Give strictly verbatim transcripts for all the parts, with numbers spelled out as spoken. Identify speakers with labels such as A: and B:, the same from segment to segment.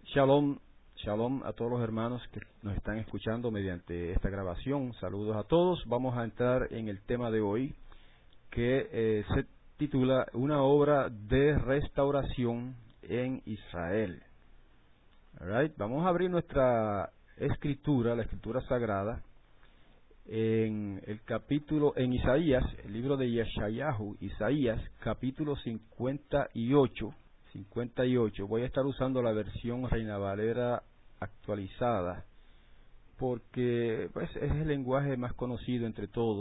A: Shalom, shalom a todos los hermanos que nos están escuchando mediante esta grabación. Saludos a todos. Vamos a entrar en el tema de hoy, que eh, se titula Una obra de restauración en Israel. All right. Vamos a abrir nuestra escritura, la escritura sagrada, en el capítulo, en Isaías, el libro de Yeshayahu, Isaías, capítulo cincuenta y ocho. cincuenta y ocho. Voy a estar usando la versión Reina Valera actualizada porque pues es el lenguaje más conocido entre todos,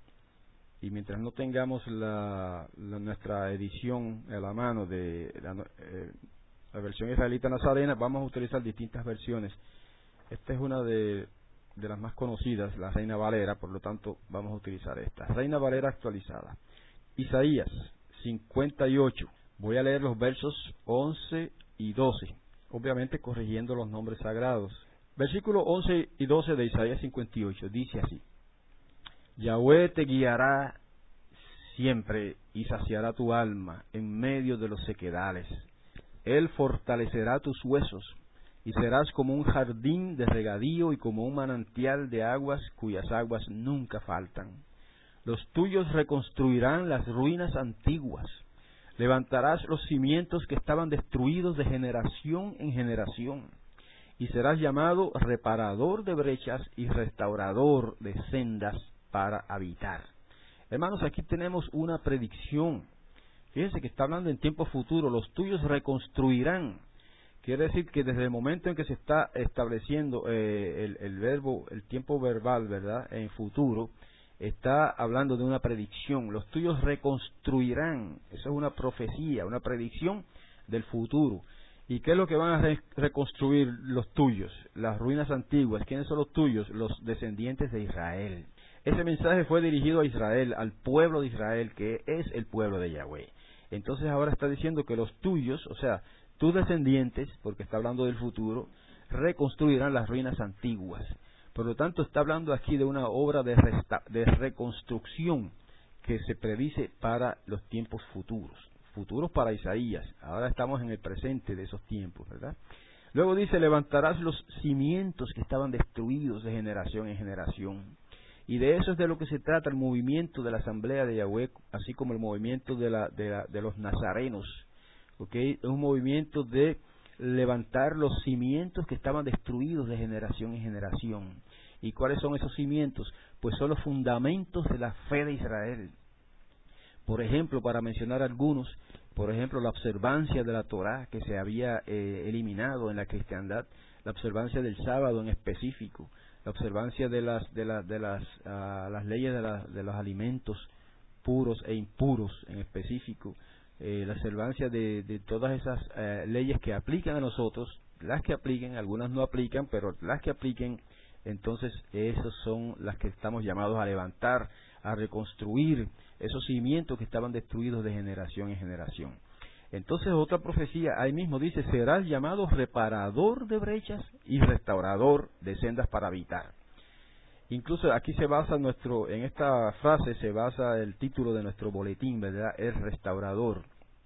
A: y mientras no tengamos la, la nuestra edición a la mano de la, eh, la versión israelita nazarena, vamos a utilizar distintas versiones. Esta es una de, de las más conocidas, la Reina Valera, por lo tanto vamos a utilizar esta Reina Valera actualizada. Isaías cincuenta y ocho. Voy a leer los versos once y doce, obviamente corrigiendo los nombres sagrados. Versículo once y doce de Isaías cincuenta y ocho, dice así: Yahweh te guiará siempre y saciará tu alma en medio de los sequedales. Él fortalecerá tus huesos y serás como un jardín de regadío y como un manantial de aguas cuyas aguas nunca faltan. Los tuyos reconstruirán las ruinas antiguas. Levantarás los cimientos que estaban destruidos de generación en generación, y serás llamado reparador de brechas y restaurador de sendas para habitar. Hermanos, aquí tenemos una predicción. Fíjense que está hablando en tiempo futuro. Los tuyos reconstruirán. Quiere decir que desde el momento en que se está estableciendo eh, el, el verbo, el tiempo verbal, ¿verdad?, en futuro, está hablando de una predicción. Los tuyos reconstruirán. Eso es una profecía, una predicción del futuro. ¿Y qué es lo que van a re reconstruir los tuyos? Las ruinas antiguas. ¿Quiénes son los tuyos? Los descendientes de Israel. Ese mensaje fue dirigido a Israel, al pueblo de Israel, que es el pueblo de Yahweh. Entonces ahora está diciendo que los tuyos, o sea, tus descendientes, porque está hablando del futuro, reconstruirán las ruinas antiguas. Por lo tanto, está hablando aquí de una obra de, de reconstrucción que se predice para los tiempos futuros, futuros para Isaías. Ahora estamos en el presente de esos tiempos, ¿verdad? Luego dice: levantarás los cimientos que estaban destruidos de generación en generación. Y de eso es de lo que se trata el movimiento de la Asamblea de Yahweh, así como el movimiento de, la, de, la, de los nazarenos. ¿Okay? Es un movimiento de levantar los cimientos que estaban destruidos de generación en generación. ¿Y cuáles son esos cimientos? Pues son los fundamentos de la fe de Israel. Por ejemplo, para mencionar algunos, por ejemplo, la observancia de la Torá, que se había eh, eliminado en la cristiandad, la observancia del sábado en específico, la observancia de las de las de las uh, las leyes de, la, de los alimentos puros e impuros en específico, eh, la observancia de, de todas esas uh, leyes que aplican a nosotros, las que apliquen, algunas no aplican, pero las que apliquen, entonces esas son las que estamos llamados a levantar, a reconstruir esos cimientos que estaban destruidos de generación en generación. Entonces otra profecía, ahí mismo dice: serás llamado reparador de brechas y restaurador de sendas para habitar. Incluso aquí se basa nuestro, en esta frase se basa el título de nuestro boletín, ¿verdad? El restaurador.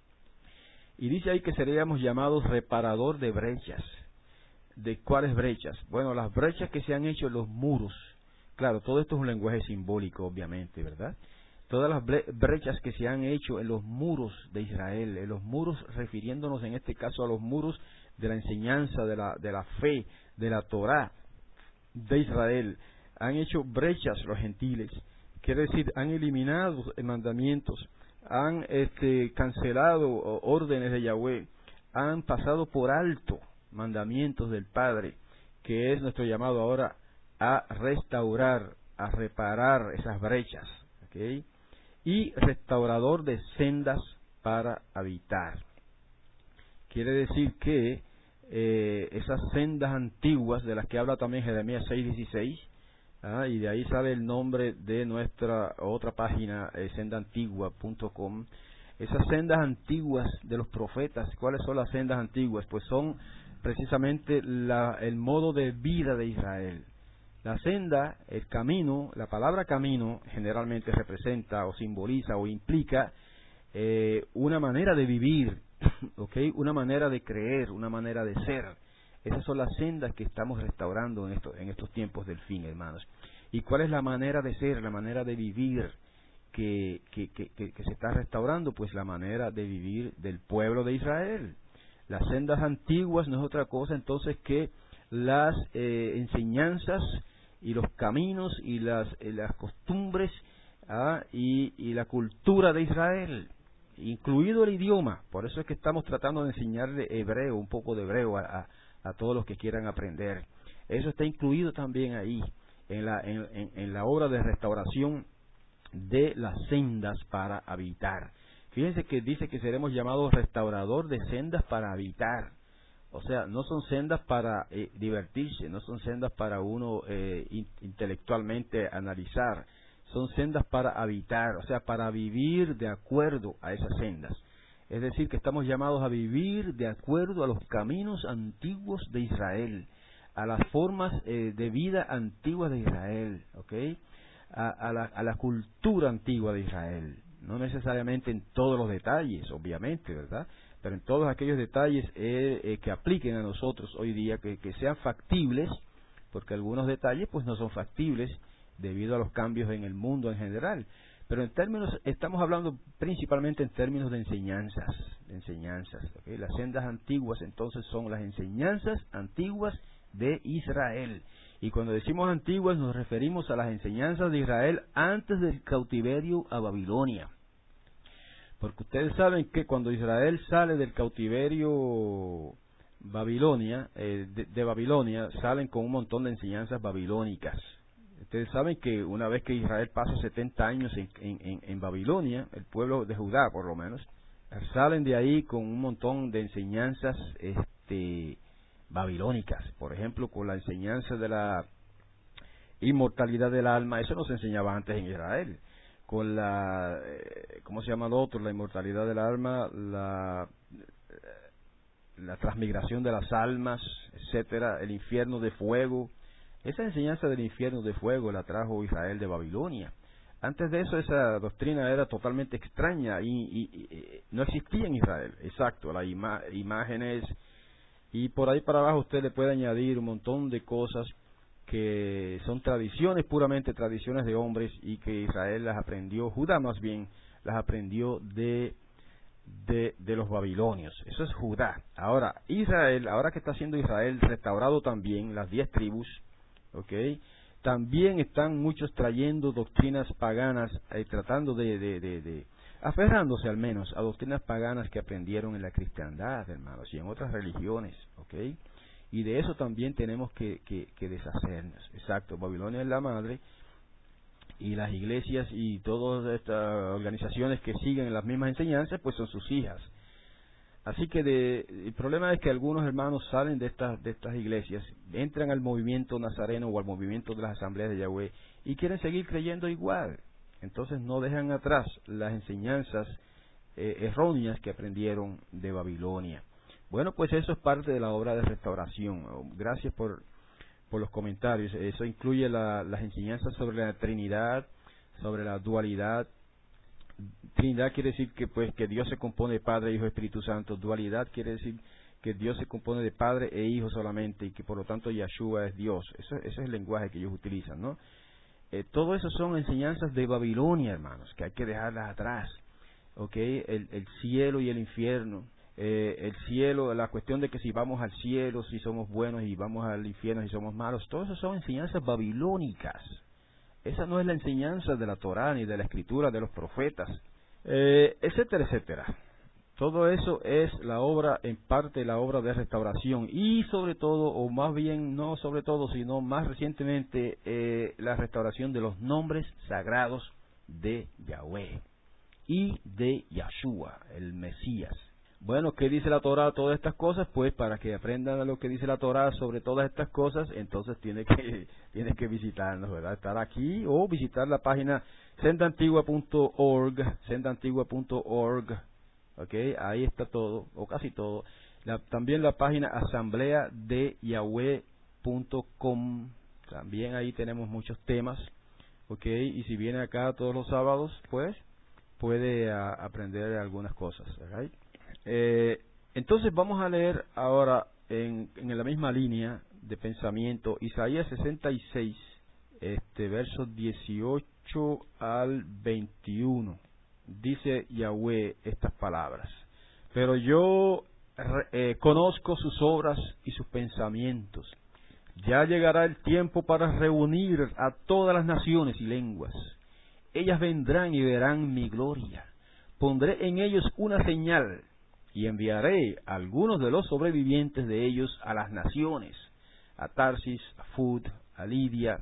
A: Y dice ahí que seríamos llamados reparador de brechas. ¿De cuáles brechas? Bueno, las brechas que se han hecho en los muros. Claro, todo esto es un lenguaje simbólico, obviamente, ¿verdad? Todas las brechas que se han hecho en los muros de Israel, en los muros, refiriéndonos en este caso a los muros de la enseñanza, de la, de la fe, de la Torá de Israel. Han hecho brechas los gentiles, quiere decir, han eliminado mandamientos, han este, cancelado órdenes de Yahweh, han pasado por alto mandamientos del Padre, que es nuestro llamado ahora a restaurar, a reparar esas brechas, ¿okay? Y restaurador de sendas para habitar. Quiere decir que eh, esas sendas antiguas de las que habla también Jeremías seis dieciséis, ¿ah? Y de ahí sale el nombre de nuestra otra página, eh, senda antigua punto com. Esas sendas antiguas de los profetas, ¿cuáles son las sendas antiguas? Pues son precisamente la, el modo de vida de Israel. La senda, el camino, la palabra camino generalmente representa o simboliza o implica eh, una manera de vivir, ¿okay? Una manera de creer, una manera de ser. Esas son las sendas que estamos restaurando en, esto, en estos tiempos del fin, hermanos. ¿Y cuál es la manera de ser, la manera de vivir que, que, que, que, que se está restaurando? Pues la manera de vivir del pueblo de Israel. Las sendas antiguas no es otra cosa entonces que las eh, enseñanzas y los caminos y las, eh, las costumbres ¿ah? y, y la cultura de Israel, incluido el idioma. Por eso es que estamos tratando de enseñarle hebreo, un poco de hebreo a, a, a todos los que quieran aprender. Eso está incluido también ahí, en la, en, en, en la obra de restauración de las sendas para habitar. Fíjense que dice que seremos llamados restaurador de sendas para habitar. O sea, no son sendas para eh, divertirse, no son sendas para uno eh, in, intelectualmente analizar, son sendas para habitar, o sea, para vivir de acuerdo a esas sendas. Es decir, que estamos llamados a vivir de acuerdo a los caminos antiguos de Israel, a las formas eh, de vida antiguas de Israel, ¿ok? A, a, la, a la cultura antigua de Israel, no necesariamente en todos los detalles, obviamente, ¿verdad?, pero en todos aquellos detalles eh, eh, que apliquen a nosotros hoy día, que, que sean factibles, porque algunos detalles pues no son factibles debido a los cambios en el mundo en general. Pero en términos, estamos hablando principalmente en términos de enseñanzas, de enseñanzas. ¿Okay? Las sendas antiguas entonces son las enseñanzas antiguas de Israel. Y cuando decimos antiguas nos referimos a las enseñanzas de Israel antes del cautiverio a Babilonia. Porque ustedes saben que cuando Israel sale del cautiverio Babilonia, eh, de, de Babilonia, salen con un montón de enseñanzas babilónicas. Ustedes saben que una vez que Israel pasa setenta años en, en, en Babilonia, el pueblo de Judá por lo menos, salen de ahí con un montón de enseñanzas este, babilónicas. Por ejemplo, con la enseñanza de la inmortalidad del alma, eso no se enseñaba antes en Israel. Con la, eh, ¿cómo se llama lo otro? La inmortalidad del alma, la, la transmigración de las almas, etcétera, el infierno de fuego. Esa enseñanza del infierno de fuego la trajo Israel de Babilonia. Antes de eso, esa doctrina era totalmente extraña y, y, y no existía en Israel. Exacto, las ima imágenes y por ahí para abajo usted le puede añadir un montón de cosas que son tradiciones, puramente tradiciones de hombres y que Israel las aprendió, Judá más bien, las aprendió de, de, de los babilonios. Eso es Judá. Ahora, Israel, ahora que está siendo Israel restaurado también, las diez tribus, ¿ok? También están muchos trayendo doctrinas paganas, eh, tratando de, de, de, de, aferrándose al menos a doctrinas paganas que aprendieron en la cristiandad, hermanos, y en otras religiones, ¿ok? Y de eso también tenemos que, que, que deshacernos. Exacto, Babilonia es la madre y las iglesias y todas estas organizaciones que siguen las mismas enseñanzas pues son sus hijas. Así que de, el problema es que algunos hermanos salen de estas de estas iglesias, entran al movimiento nazareno o al movimiento de las asambleas de Yahweh y quieren seguir creyendo igual. Entonces no dejan atrás las enseñanzas eh, erróneas que aprendieron de Babilonia. Bueno, pues eso es parte de la obra de restauración. Gracias por, por los comentarios. Eso incluye la, las enseñanzas sobre la Trinidad, sobre la dualidad. Trinidad quiere decir que pues que Dios se compone de Padre, Hijo y Espíritu Santo. Dualidad quiere decir que Dios se compone de Padre e Hijo solamente y que por lo tanto Yahshua es Dios. Eso, ese es el lenguaje que ellos utilizan, ¿no? Eh, todo eso son enseñanzas de Babilonia, hermanos, que hay que dejarlas atrás. ¿Ok? El, el cielo y el infierno. Eh, el cielo, la cuestión de que si vamos al cielo, si somos buenos, y vamos al infierno, si somos malos, todo eso son enseñanzas babilónicas. Esa no es la enseñanza de la Torá, ni de la Escritura, de los profetas, eh, etcétera, etcétera. Todo eso es la obra, en parte la obra de restauración, y sobre todo, o más bien no sobre todo, sino más recientemente, eh, la restauración de los nombres sagrados de Yahweh y de Yahshua, el Mesías. Bueno, ¿qué dice la Torá? Todas estas cosas, pues para que aprendan lo que dice la Torá sobre todas estas cosas, entonces tiene que tiene que visitarnos, ¿verdad? Estar aquí o visitar la página senda antigua punto org, senda antigua punto org, ¿ok? Ahí está todo, o casi todo. La, también la página asamblea de yahweh punto com, también ahí tenemos muchos temas, ¿ok? Y si viene acá todos los sábados, pues puede a, aprender algunas cosas, ¿ok? Eh, entonces vamos a leer ahora en, en la misma línea de pensamiento, Isaías sesenta y seis, este, versos dieciocho al veintiuno, dice Yahweh estas palabras: pero yo eh, conozco sus obras y sus pensamientos. Ya llegará el tiempo para reunir a todas las naciones y lenguas. Ellas vendrán y verán mi gloria. Pondré en ellos una señal y enviaré a algunos de los sobrevivientes de ellos a las naciones, a Tarsis, a Fud, a Lidia,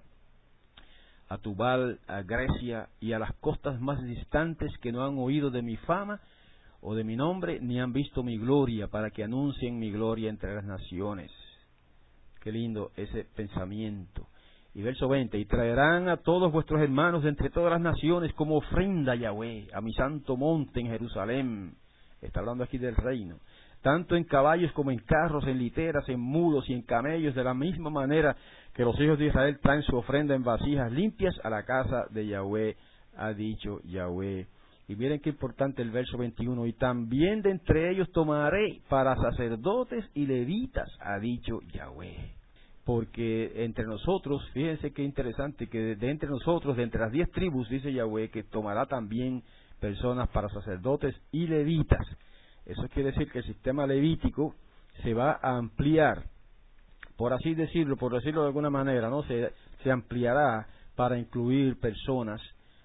A: a Tubal, a Grecia y a las costas más distantes que no han oído de mi fama o de mi nombre, ni han visto mi gloria, para que anuncien mi gloria entre las naciones. Qué lindo ese pensamiento. Y verso veinte: y traerán a todos vuestros hermanos de entre todas las naciones como ofrenda a Yahweh, a mi santo monte en Jerusalén. Está hablando aquí del reino. Tanto en caballos como en carros, en literas, en mulos y en camellos, de la misma manera que los hijos de Israel traen su ofrenda en vasijas limpias a la casa de Yahweh, ha dicho Yahweh. Y miren qué importante el verso veintiuno: y también de entre ellos tomaré para sacerdotes y levitas, ha dicho Yahweh. Porque entre nosotros, fíjense qué interesante, que de, de entre nosotros, de entre las diez tribus, dice Yahweh, que tomará también personas para sacerdotes y levitas. Eso quiere decir que el sistema levítico se va a ampliar, por así decirlo, por decirlo de alguna manera, ¿no? Se, se ampliará para incluir personas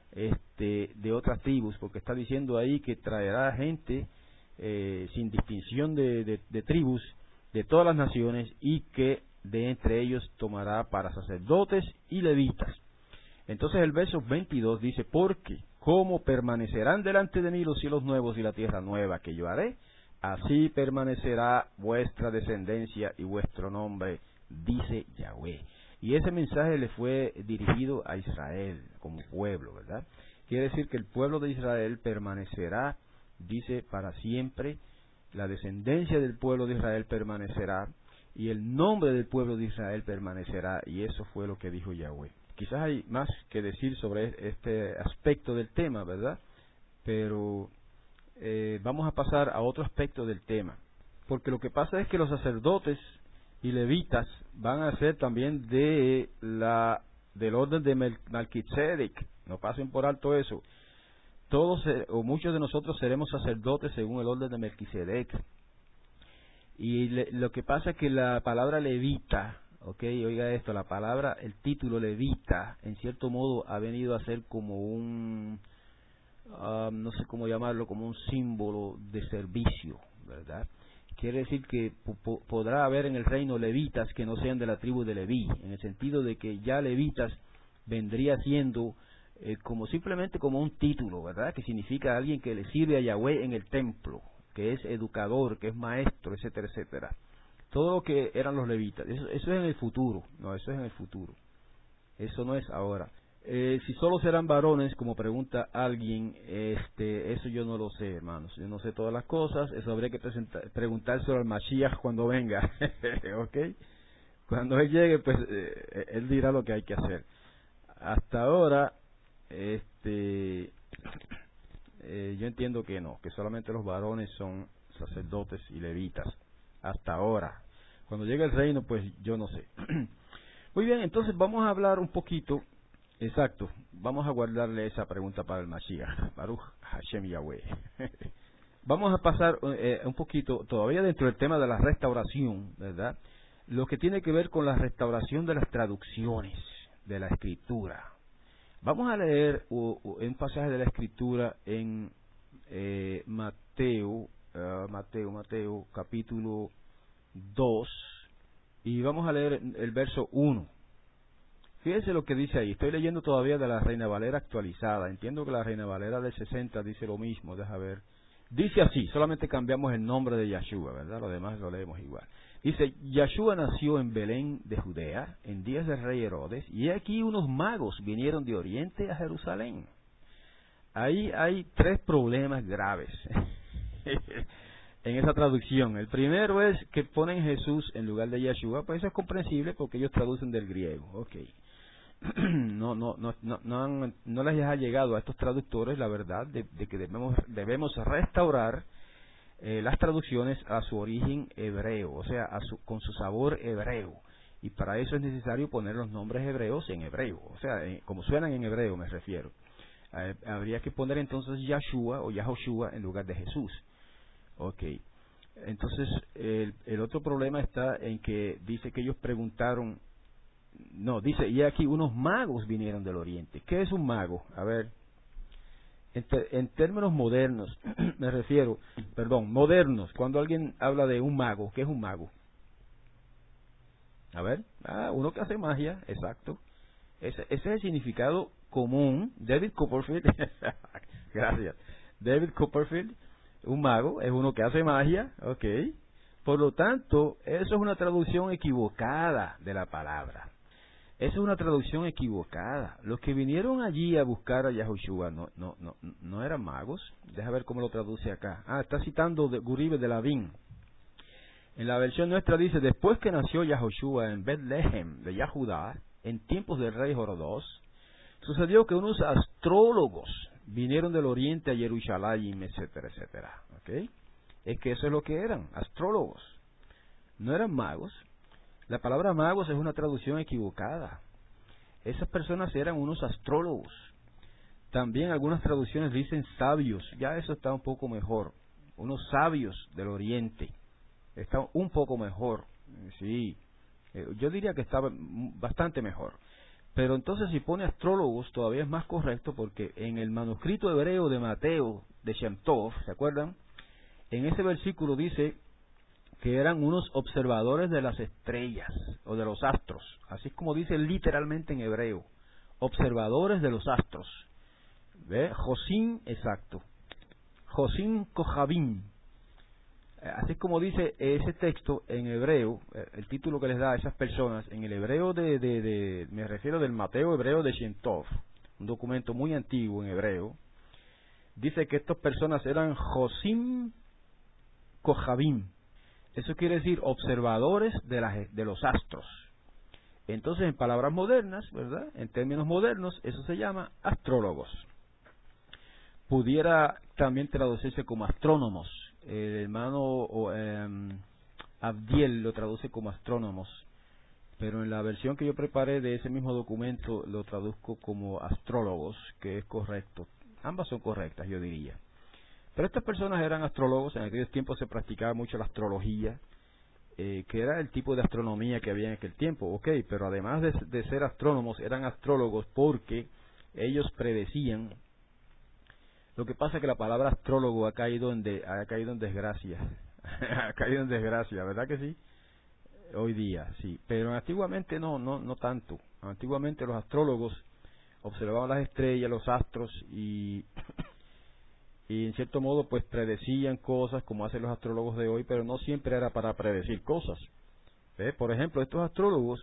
A: este, de otras tribus, porque está diciendo ahí que traerá gente eh, sin distinción de, de, de tribus, de todas las naciones, y que de entre ellos tomará para sacerdotes y levitas. Entonces el verso veintidós dice: porque como permanecerán delante de mí los cielos nuevos y la tierra nueva que yo haré, así permanecerá vuestra descendencia y vuestro nombre, dice Yahweh. Y ese mensaje le fue dirigido a Israel como pueblo, ¿verdad? Quiere decir que el pueblo de Israel permanecerá, dice, para siempre. La descendencia del pueblo de Israel permanecerá y el nombre del pueblo de Israel permanecerá. Y eso fue lo que dijo Yahweh. Quizás hay más que decir sobre este aspecto del tema, ¿verdad? Pero eh, vamos a pasar a otro aspecto del tema. Porque lo que pasa es que los sacerdotes y levitas van a ser también de la del orden de Melquisedec. No pasen por alto eso. Todos o muchos de nosotros seremos sacerdotes según el orden de Melquisedec. Y le, lo que pasa es que la palabra levita, ok, oiga esto, la palabra, el título levita, en cierto modo ha venido a ser como un, uh, no sé cómo llamarlo, como un símbolo de servicio, ¿verdad? Quiere decir que po podrá haber en el reino levitas que no sean de la tribu de Leví, en el sentido de que ya levitas vendría siendo eh, como simplemente como un título, ¿verdad? Que significa alguien que le sirve a Yahweh en el templo, que es educador, que es maestro, etcétera, etcétera. Todo lo que eran los levitas, eso, eso es en el futuro, no, eso es en el futuro, eso no es ahora. Eh, si solo serán varones, como pregunta alguien, este, eso yo no lo sé, hermanos. Yo no sé todas las cosas, eso habría que preguntárselo al Mashiach cuando venga, ¿ok? Cuando él llegue, pues eh, él dirá lo que hay que hacer. Hasta ahora, este, eh, yo entiendo que no, que solamente los varones son sacerdotes y levitas. Hasta ahora. Cuando llegue el reino, pues yo no sé. Muy bien, entonces vamos a hablar un poquito. Exacto, vamos a guardarle esa pregunta para el Mashiach, Baruch Hashem Yahweh. Vamos a pasar eh, un poquito, todavía dentro del tema de la restauración, ¿verdad? Lo que tiene que ver con la restauración de las traducciones de la Escritura. Vamos a leer uh, uh, un pasaje de la Escritura en eh, Mateo, uh, Mateo, Mateo, capítulo dos, y vamos a leer el verso uno. Fíjense lo que dice ahí. Estoy leyendo todavía de la Reina Valera actualizada. Entiendo que la Reina Valera del sesenta dice lo mismo. Deja ver. Dice así, solamente cambiamos el nombre de Yahshua, ¿verdad? Lo demás lo leemos igual. Dice: Yahshua nació en Belén de Judea en días del rey Herodes, y aquí unos magos vinieron de Oriente a Jerusalén. Ahí hay tres problemas graves en esa traducción. El primero es que ponen Jesús en lugar de Yahshua. Pues eso es comprensible porque ellos traducen del griego. Ok. No, no, no, no, no, han, no les ha llegado a estos traductores la verdad de, de que debemos, debemos restaurar eh, las traducciones a su origen hebreo, o sea, a su, con su sabor hebreo. Y para eso es necesario poner los nombres hebreos en hebreo, o sea, eh, como suenan en hebreo me refiero. Eh, habría que poner entonces Yahshua o Yahoshua en lugar de Jesús. Ok. Entonces, el, el otro problema está en que dice que ellos preguntaron, no, dice, y aquí unos magos vinieron del oriente. ¿Qué es un mago? A ver, en, te, en términos modernos, me refiero, perdón, modernos, cuando alguien habla de un mago, ¿qué es un mago? A ver, ah, uno que hace magia, exacto. Ese, ese es el significado común. David Copperfield, gracias. David Copperfield, un mago, es uno que hace magia, ok. Por lo tanto, eso es una traducción equivocada de la palabra. Esa es una traducción equivocada. Los que vinieron allí a buscar a Yahoshua no, no, no, no eran magos. Deja ver cómo lo traduce acá. Ah, está citando de Guribe de Lavín. En la versión nuestra dice, después que nació Yahoshua en Betlehem de Yahudá, en tiempos del rey Jorodós, sucedió que unos astrólogos vinieron del oriente a Jerusalén, etcétera, etcétera. ¿Okay? Es que eso es lo que eran, astrólogos. No eran magos. La palabra magos es una traducción equivocada. Esas personas eran unos astrólogos. También algunas traducciones dicen sabios. Ya eso está un poco mejor. Unos sabios del oriente. Está un poco mejor. Sí. Yo diría que estaba bastante mejor. Pero entonces si pone astrólogos todavía es más correcto porque en el manuscrito hebreo de Mateo de Shem Tov, ¿se acuerdan? En ese versículo dice que eran unos observadores de las estrellas o de los astros, así es como dice literalmente en hebreo, observadores de los astros. ¿Ve? Josim, exacto. Josim Kohabim. Así es como dice ese texto en hebreo, el título que les da a esas personas, en el hebreo de, de, de me refiero del Mateo hebreo de Shem Tov, un documento muy antiguo en hebreo, dice que estas personas eran Josim Kohabim. Eso quiere decir observadores de, las, de los astros. Entonces, en palabras modernas, ¿verdad? En términos modernos, eso se llama astrólogos. Pudiera también traducirse como astrónomos. El hermano eh, Abdiel lo traduce como astrónomos, pero en la versión que yo preparé de ese mismo documento lo traduzco como astrólogos, que es correcto. Ambas son correctas, yo diría. Pero estas personas eran astrólogos, en aquellos tiempos se practicaba mucho la astrología, eh, que era el tipo de astronomía que había en aquel tiempo, ok, pero además de, de ser astrónomos, eran astrólogos porque ellos predecían. Lo que pasa es que la palabra astrólogo ha caído en, de, ha caído en desgracia, ha caído en desgracia, ¿verdad que sí? Hoy día, sí, pero antiguamente no, no, no tanto. Antiguamente los astrólogos observaban las estrellas, los astros y... y en cierto modo pues predecían cosas como hacen los astrólogos de hoy, pero no siempre era para predecir cosas. ¿Ve? Por ejemplo, estos astrólogos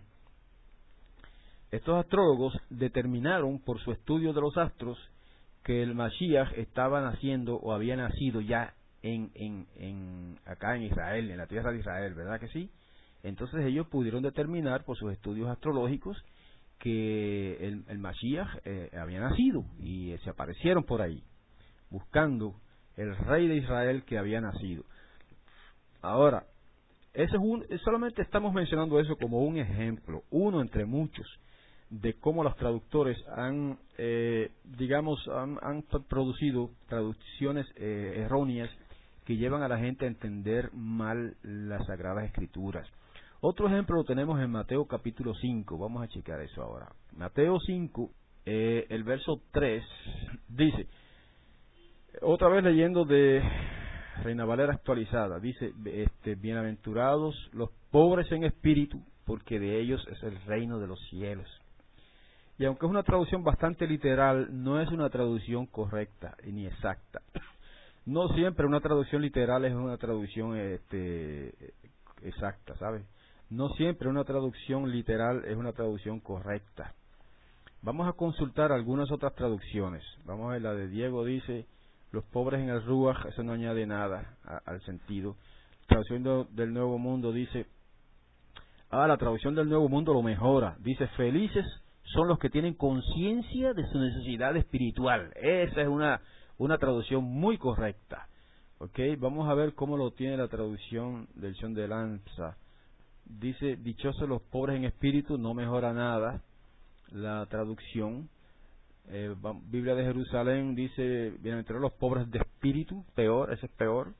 A: estos astrólogos determinaron por su estudio de los astros que el Mashiach estaba naciendo o había nacido ya en, en, en acá en Israel, en la tierra de Israel, ¿verdad que sí? Entonces ellos pudieron determinar por sus estudios astrológicos que el, el Mashiach eh, había nacido y eh, se aparecieron por ahí buscando el rey de Israel que había nacido. Ahora, ese es un, solamente estamos mencionando eso como un ejemplo, uno entre muchos, de cómo los traductores han, eh, digamos, han, han producido traducciones eh, erróneas que llevan a la gente a entender mal las Sagradas Escrituras. Otro ejemplo lo tenemos en Mateo capítulo cinco, vamos a checar eso ahora. Mateo cinco, eh, el verso tres, dice... Otra vez leyendo de Reina Valera actualizada, dice, este, bienaventurados los pobres en espíritu, porque de ellos es el reino de los cielos. Y aunque es una traducción bastante literal, no es una traducción correcta ni exacta. No siempre una traducción literal es una traducción este, exacta, ¿sabes? No siempre una traducción literal es una traducción correcta. Vamos a consultar algunas otras traducciones. Vamos a ver, la de Diego dice... Los pobres en el Ruach, eso no añade nada a, al sentido. La traducción de, del Nuevo Mundo dice, ah, la traducción del Nuevo Mundo lo mejora. Dice, felices son los que tienen conciencia de su necesidad espiritual. Esa es una, una traducción muy correcta. Ok, vamos a ver cómo lo tiene la traducción del Versión de Lanza. Dice, dichosos los pobres en espíritu, no mejora nada la traducción. Eh, Biblia de Jerusalén dice, bienaventurados los pobres de espíritu, peor, ese es peor.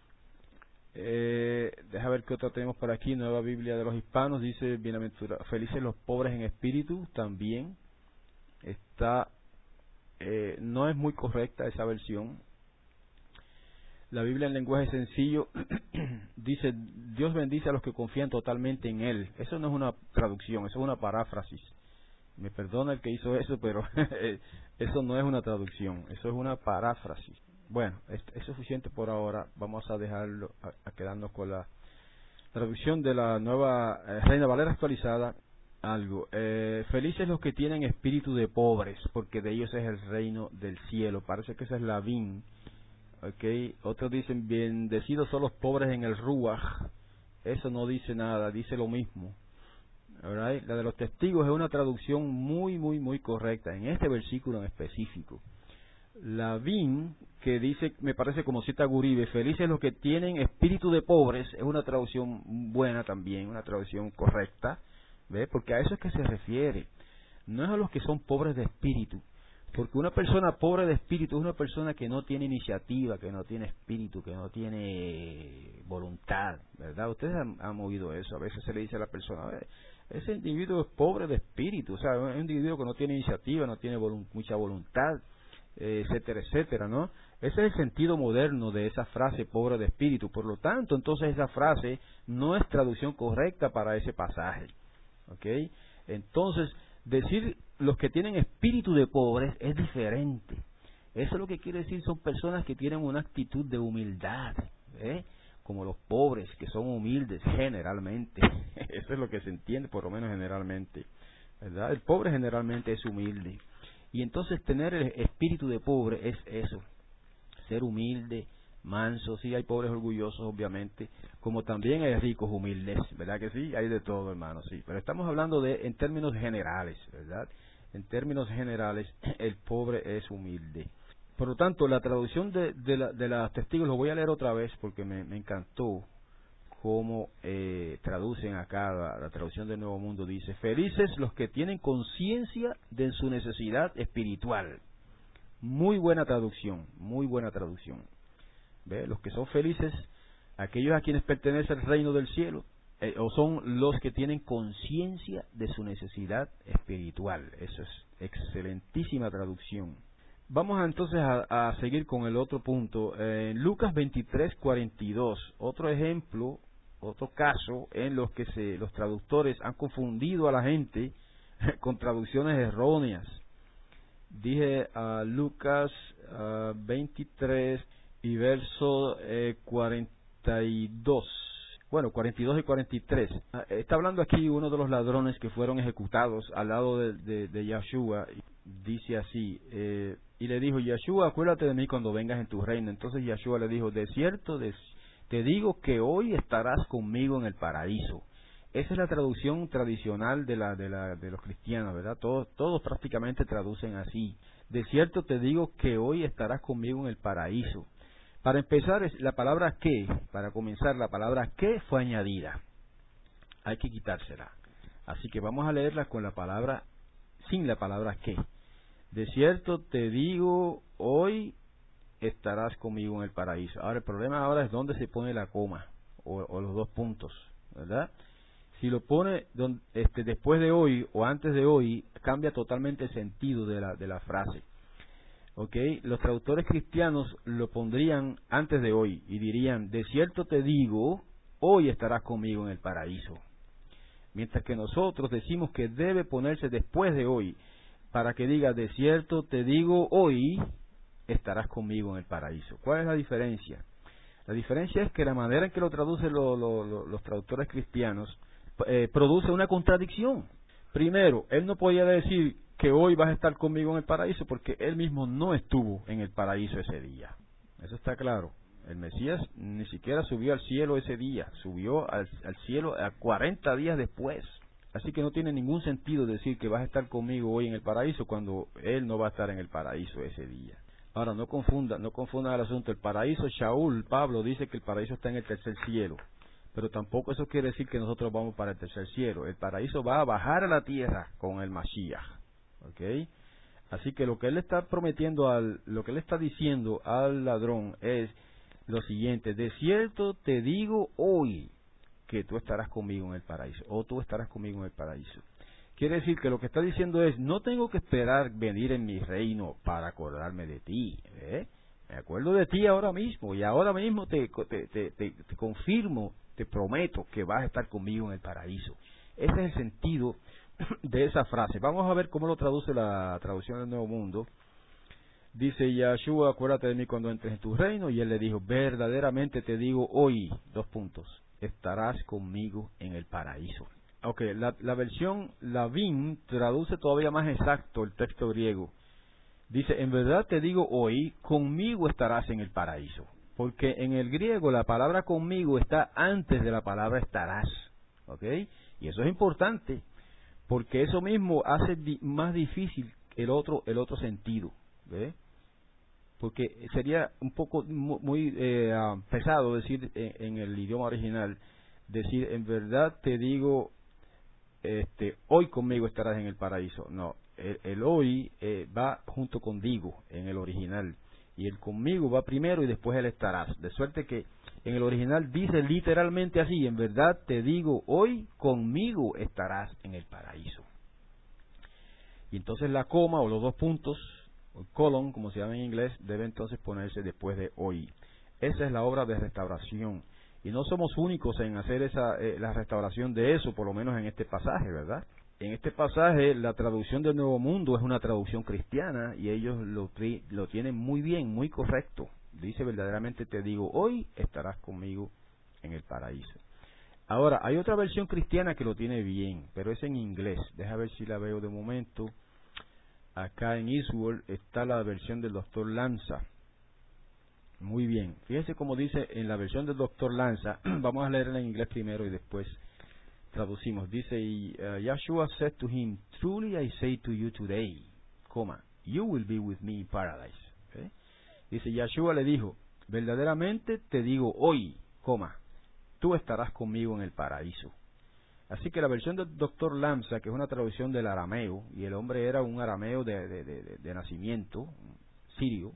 A: Eh, deja ver qué otra tenemos por aquí. Nueva Biblia de los Hispanos dice, bienaventurados, felices los pobres en espíritu, también está, eh, no es muy correcta esa versión. La Biblia en lenguaje sencillo dice, Dios bendice a los que confían totalmente en Él. Eso no es una traducción, eso es una paráfrasis. Me perdona el que hizo eso, pero eso no es una traducción, eso es una paráfrasis. Bueno, es, es suficiente por ahora. Vamos a dejarlo, a, a quedarnos con la traducción de la nueva eh, Reina Valera actualizada. Algo. Eh, felices los que tienen espíritu de pobres, porque de ellos es el reino del cielo. Parece que esa es la V I N. Okay. Otros dicen, bendecidos son los pobres en el Ruach. Eso no dice nada, dice lo mismo. Alright. La de los testigos es una traducción muy, muy, muy correcta, en este versículo en específico. La V I N, que dice, me parece como cita Guribe, felices los que tienen espíritu de pobres, es una traducción buena también, una traducción correcta, ¿ve? Porque a eso es que se refiere. No es a los que son pobres de espíritu. Porque una persona pobre de espíritu es una persona que no tiene iniciativa, que no tiene espíritu, que no tiene voluntad, ¿verdad? Ustedes han, han oído eso. A veces se le dice a la persona, ese individuo es pobre de espíritu, o sea, es un individuo que no tiene iniciativa, no tiene volun- mucha voluntad, eh, etcétera, etcétera, ¿no? Ese es el sentido moderno de esa frase, pobre de espíritu. Por lo tanto, entonces esa frase no es traducción correcta para ese pasaje, ¿ok? Entonces, decir los que tienen espíritu de pobres es diferente. Eso lo que quiere decir son personas que tienen una actitud de humildad, ¿eh? Como los pobres, que son humildes generalmente. Eso es lo que se entiende, por lo menos generalmente, ¿verdad? El pobre generalmente es humilde. Y entonces tener el espíritu de pobre es eso, ser humilde, manso. Sí, hay pobres orgullosos, obviamente, como también hay ricos humildes, ¿verdad que sí? Hay de todo, hermano, sí. Pero estamos hablando de en términos generales, ¿verdad? En términos generales, el pobre es humilde. Por lo tanto, la traducción de, de, la, de las testigos, lo voy a leer otra vez porque me, me encantó cómo eh, traducen acá la, la traducción del Nuevo Mundo. Dice, felices los que tienen conciencia de su necesidad espiritual. Muy buena traducción, muy buena traducción. ¿Ve? Los que son felices, aquellos a quienes pertenece el reino del cielo, eh, o son los que tienen conciencia de su necesidad espiritual. Eso es excelentísima traducción. Vamos a, entonces a, a seguir con el otro punto. En eh, Lucas veintitrés, cuarenta y dos, otro ejemplo, otro caso en los que se, los traductores han confundido a la gente con traducciones erróneas. Dije a uh, Lucas uh, veintitrés y verso eh, cuarenta y dos. Bueno, cuarenta y dos y cuarenta y tres. Uh, está hablando aquí uno de los ladrones que fueron ejecutados al lado de, de, de Yahshua. Dice así, eh, y le dijo, Yahshua, acuérdate de mí cuando vengas en tu reino. Entonces Yahshua le dijo, de cierto, de, te digo que hoy estarás conmigo en el paraíso. Esa es la traducción tradicional de la, de la de los cristianos, ¿verdad? Todos, todos prácticamente traducen así. De cierto te digo que hoy estarás conmigo en el paraíso. Para empezar, la palabra que, para comenzar, la palabra que fue añadida. Hay que quitársela. Así que vamos a leerla con la palabra, sin la palabra que. De cierto te digo, hoy estarás conmigo en el paraíso. Ahora, el problema ahora es dónde se pone la coma, o, o los dos puntos, ¿verdad? Si lo pone don, este, después de hoy o antes de hoy, cambia totalmente el sentido de la, de la frase. ¿Okay? Los traductores cristianos lo pondrían antes de hoy y dirían, de cierto te digo, hoy estarás conmigo en el paraíso. Mientras que nosotros decimos que debe ponerse después de hoy, para que diga, de cierto te digo, hoy estarás conmigo en el paraíso. ¿Cuál es la diferencia? La diferencia es que la manera en que lo traducen lo, lo, lo, los traductores cristianos eh, produce una contradicción. Primero, él no podía decir que hoy vas a estar conmigo en el paraíso porque él mismo no estuvo en el paraíso ese día. Eso está claro. El Mesías ni siquiera subió al cielo ese día, subió al, al cielo a cuarenta días después. Así que no tiene ningún sentido decir que vas a estar conmigo hoy en el paraíso cuando él no va a estar en el paraíso ese día. Ahora, no confunda, no confunda el asunto. El paraíso, Shaul, Pablo, dice que el paraíso está en el tercer cielo. Pero tampoco eso quiere decir que nosotros vamos para el tercer cielo. El paraíso va a bajar a la tierra con el Mashiach. ¿Ok? Así que lo que él está prometiendo, al, lo que él está diciendo al ladrón es lo siguiente: de cierto te digo hoy que tú estarás conmigo en el paraíso, o tú estarás conmigo en el paraíso. Quiere decir que lo que está diciendo es, no tengo que esperar venir en mi reino para acordarme de ti. ¿eh? Me acuerdo de ti ahora mismo, y ahora mismo te, te, te, te, te confirmo, te prometo que vas a estar conmigo en el paraíso. Ese es el sentido de esa frase. Vamos a ver cómo lo traduce la traducción del Nuevo Mundo. Dice Yahshua, acuérdate de mí cuando entres en tu reino, y él le dijo, verdaderamente te digo hoy, dos puntos, estarás conmigo en el paraíso. Ok, la, la versión Lavin traduce todavía más exacto el texto griego. Dice, en verdad te digo hoy, conmigo estarás en el paraíso. Porque en el griego la palabra conmigo está antes de la palabra estarás. Ok, y eso es importante, porque eso mismo hace di más difícil el otro, el otro sentido. ¿Ve? Porque sería un poco muy eh, pesado decir en, en el idioma original, decir, en verdad te digo, este, hoy conmigo estarás en el paraíso. No, el, el hoy eh, va junto con digo en el original, y el conmigo va primero y después el estarás. De suerte que en el original dice literalmente así, en verdad te digo hoy conmigo estarás en el paraíso. Y entonces la coma o los dos puntos, o colon, como se llama en inglés, debe entonces ponerse después de hoy. Esa es la obra de restauración. Y no somos únicos en hacer esa eh, la restauración de eso, por lo menos en este pasaje, ¿verdad? En este pasaje, la traducción del Nuevo Mundo es una traducción cristiana, y ellos lo, lo tienen muy bien, muy correcto. Dice, verdaderamente te digo, hoy estarás conmigo en el paraíso. Ahora, hay otra versión cristiana que lo tiene bien, pero es en inglés. Deja ver si la veo de momento. Acá en Eastworld está la versión del doctor Lanza. Muy bien. Fíjese cómo dice en la versión del doctor Lanza. Vamos a leerla en inglés primero y después traducimos. Dice, uh, Yahshua said to him, truly I say to you today, coma, you will be with me in paradise. ¿Okay? Dice, Yahshua le dijo, verdaderamente te digo hoy, coma, tú estarás conmigo en el paraíso. Así que la versión del doctor Lanza, que es una traducción del arameo, y el hombre era un arameo de, de, de, de, de nacimiento, sirio,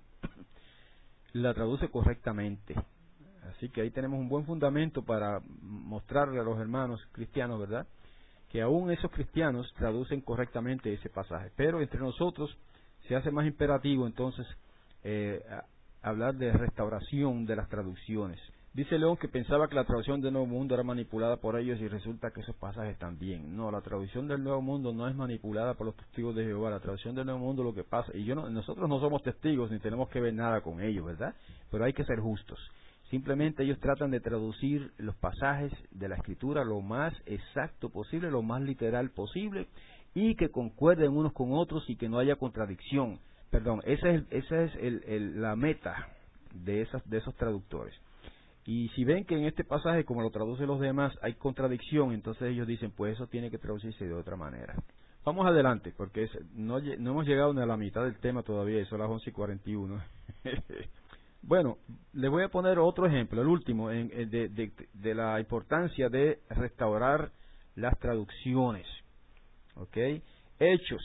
A: la traduce correctamente. Así que ahí tenemos un buen fundamento para mostrarle a los hermanos cristianos, ¿verdad?, que aún esos cristianos traducen correctamente ese pasaje. Pero entre nosotros se hace más imperativo entonces eh, hablar de restauración de las traducciones. Dice León que pensaba que la traducción del Nuevo Mundo era manipulada por ellos, y resulta que esos pasajes también. No, la traducción del Nuevo Mundo no es manipulada por los testigos de Jehová. La traducción del Nuevo Mundo, lo que pasa, y yo no, nosotros no somos testigos ni tenemos que ver nada con ellos, ¿verdad? Pero hay que ser justos. Simplemente ellos tratan de traducir los pasajes de la Escritura lo más exacto posible, lo más literal posible, y que concuerden unos con otros y que no haya contradicción. Perdón, esa es, esa es el, el, la meta de, esas, de esos traductores. Y si ven que en este pasaje, como lo traducen los demás, hay contradicción, entonces ellos dicen, pues eso tiene que traducirse de otra manera. Vamos adelante, porque es, no, no hemos llegado ni a la mitad del tema todavía, y son las once y cuarenta y uno. Bueno, les voy a poner otro ejemplo, el último, en, de, de, de la importancia de restaurar las traducciones. ¿Ok? Hechos,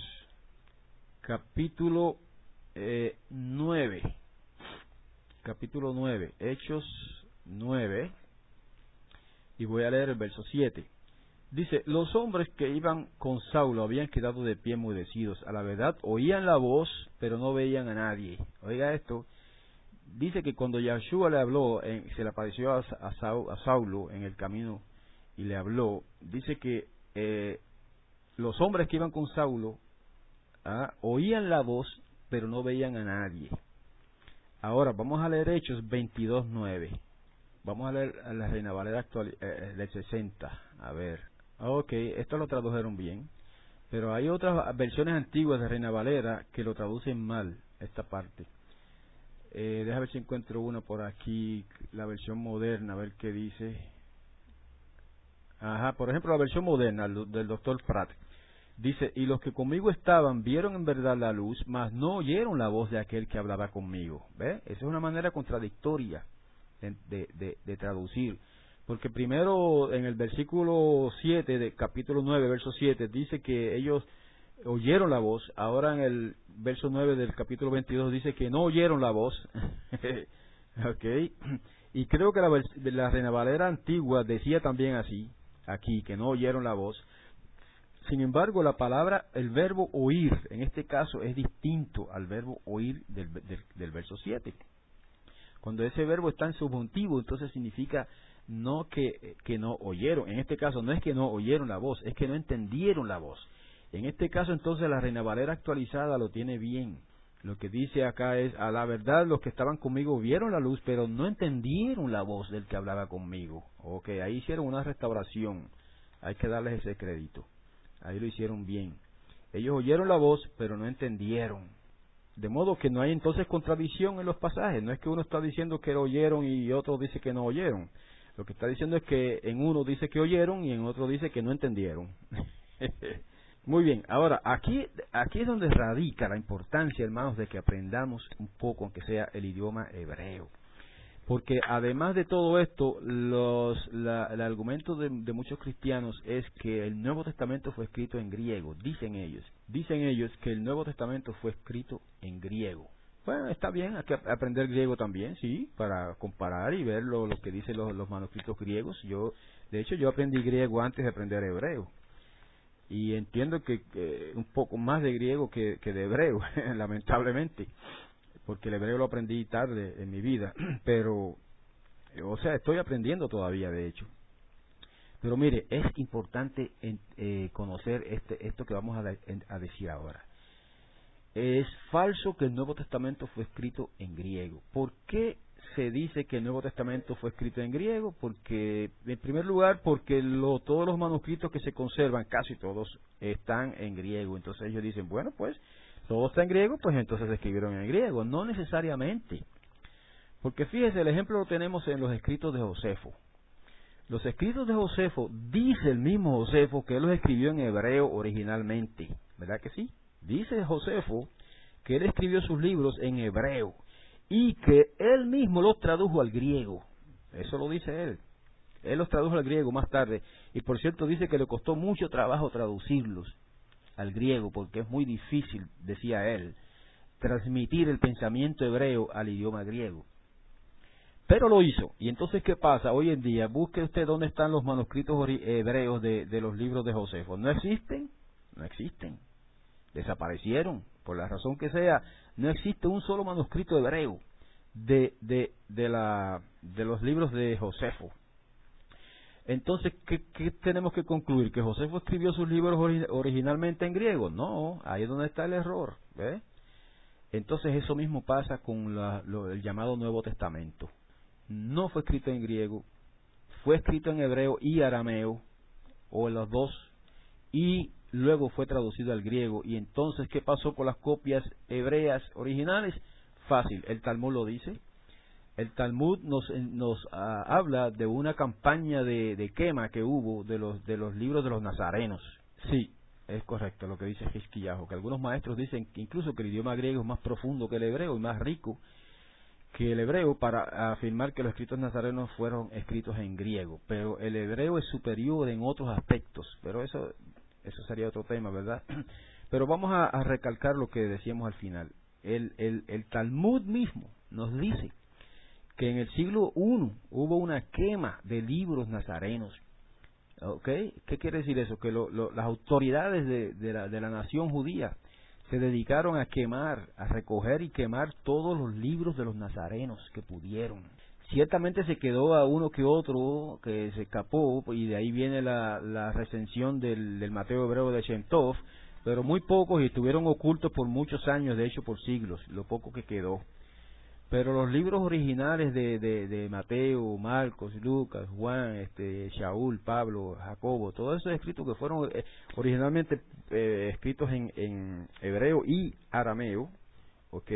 A: capítulo eh, nueve. Capítulo nueve, Hechos nueve, y voy a leer el verso siete. Dice, los hombres que iban con Saulo habían quedado de pie enmudecidos. A la verdad, oían la voz, pero no veían a nadie. Oiga esto. Dice que cuando Yahshua le habló, en, se le apareció a, a, Saul, a Saulo en el camino y le habló, dice que eh, los hombres que iban con Saulo ah, oían la voz, pero no veían a nadie. Ahora, vamos a leer Hechos veintidós nueve. Vamos a leer a la Reina Valera actual, eh, del sesenta. A ver. Ok, esto lo tradujeron bien. Pero hay otras versiones antiguas de Reina Valera que lo traducen mal, esta parte. Eh, déjame ver si encuentro una por aquí, la versión moderna, a ver qué dice. Ajá, por ejemplo, la versión moderna del doctor Pratt. Dice, y los que conmigo estaban vieron en verdad la luz, mas no oyeron la voz de aquel que hablaba conmigo. ¿Ve? Esa es una manera contradictoria de, de, de, de traducir. Porque primero en el versículo siete de capítulo nueve, verso siete, dice que ellos oyeron la voz. Ahora en el verso nueve del capítulo veintidós dice que no oyeron la voz. ¿Ok? Y creo que la, la Reina Valera antigua decía también así, aquí, que no oyeron la voz. Sin embargo, la palabra, el verbo oír, en este caso, es distinto al verbo oír del, del, del verso siete. Cuando ese verbo está en subjuntivo, entonces significa no que, que no oyeron. En este caso, no es que no oyeron la voz, es que no entendieron la voz. En este caso, entonces, la Reina Valera actualizada lo tiene bien. Lo que dice acá es, a la verdad, los que estaban conmigo vieron la luz, pero no entendieron la voz del que hablaba conmigo. Ok, ahí hicieron una restauración. Hay que darles ese crédito. Ahí lo hicieron bien. Ellos oyeron la voz, pero no entendieron. De modo que no hay entonces contradicción en los pasajes. No es que uno está diciendo que lo oyeron y otro dice que no oyeron. Lo que está diciendo es que en uno dice que oyeron y en otro dice que no entendieron. Muy bien, ahora, aquí, aquí es donde radica la importancia, hermanos, de que aprendamos un poco, aunque sea el idioma hebreo. Porque además de todo esto, los, la, el argumento de, de muchos cristianos es que el Nuevo Testamento fue escrito en griego, dicen ellos. Dicen ellos que el Nuevo Testamento fue escrito en griego. Bueno, está bien, hay que aprender griego también, sí, para comparar y ver lo, lo que dicen los, los manuscritos griegos. Yo, de hecho, yo aprendí griego antes de aprender hebreo. Y entiendo que, que un poco más de griego que, que de hebreo, lamentablemente. Porque el hebreo lo aprendí tarde en mi vida, pero, o sea, estoy aprendiendo todavía, de hecho. Pero mire, es importante en, eh, conocer este, esto que vamos a, de, a decir ahora. Es falso que el Nuevo Testamento fue escrito en griego. ¿Por qué se dice que el Nuevo Testamento fue escrito en griego? Porque, en primer lugar, porque lo, todos los manuscritos que se conservan, casi todos, están en griego. Entonces ellos dicen, bueno, pues, todo está en griego, pues entonces se escribieron en griego. No necesariamente. Porque fíjese, el ejemplo lo tenemos en los escritos de Josefo. Los escritos de Josefo, dice el mismo Josefo que él los escribió en hebreo originalmente. ¿Verdad que sí? Dice Josefo que él escribió sus libros en hebreo y que él mismo los tradujo al griego. Eso lo dice él. Él los tradujo al griego más tarde. Y por cierto dice que le costó mucho trabajo traducirlos al griego, porque es muy difícil, decía él, transmitir el pensamiento hebreo al idioma griego. Pero lo hizo. Y entonces, ¿qué pasa? Hoy en día, busque usted dónde están los manuscritos hebreos de, de los libros de Josefo. ¿No existen? No existen. Desaparecieron. Por la razón que sea, no existe un solo manuscrito hebreo de, de, de, la, de los libros de Josefo. Entonces, ¿qué, ¿qué tenemos que concluir? ¿Que Josefo escribió sus libros ori originalmente en griego? No, ahí es donde está el error. ¿Ve? Entonces, eso mismo pasa con la, lo, el llamado Nuevo Testamento. No fue escrito en griego, fue escrito en hebreo y arameo, o en los dos, y luego fue traducido al griego. Y entonces, ¿qué pasó con las copias hebreas originales? Fácil, el Talmud lo dice. El Talmud nos, nos uh, habla de una campaña de, de quema que hubo de los, de los libros de los nazarenos. Sí, es correcto lo que dice Hizquiyahu, que algunos maestros dicen que incluso que el idioma griego es más profundo que el hebreo y más rico que el hebreo para afirmar que los escritos nazarenos fueron escritos en griego. Pero el hebreo es superior en otros aspectos, pero eso, eso sería otro tema, ¿verdad? Pero vamos a, a recalcar lo que decíamos al final. El, el, el Talmud mismo nos dice que en el siglo primero hubo una quema de libros nazarenos. ¿Ok? ¿Qué quiere decir eso? Que lo, lo, las autoridades de, de, la, de la nación judía se dedicaron a quemar, a recoger y quemar todos los libros de los nazarenos que pudieron. Ciertamente se quedó a uno que otro que se escapó, y de ahí viene la, la recensión del, del Mateo hebreo de Shem Tov, pero muy pocos y estuvieron ocultos por muchos años, de hecho por siglos, lo poco que quedó. Pero los libros originales de, de, de Mateo, Marcos, Lucas, Juan, este, Shaul, Pablo, Jacobo, todos esos escritos que fueron eh, originalmente eh, escritos en, en hebreo y arameo, ¿ok?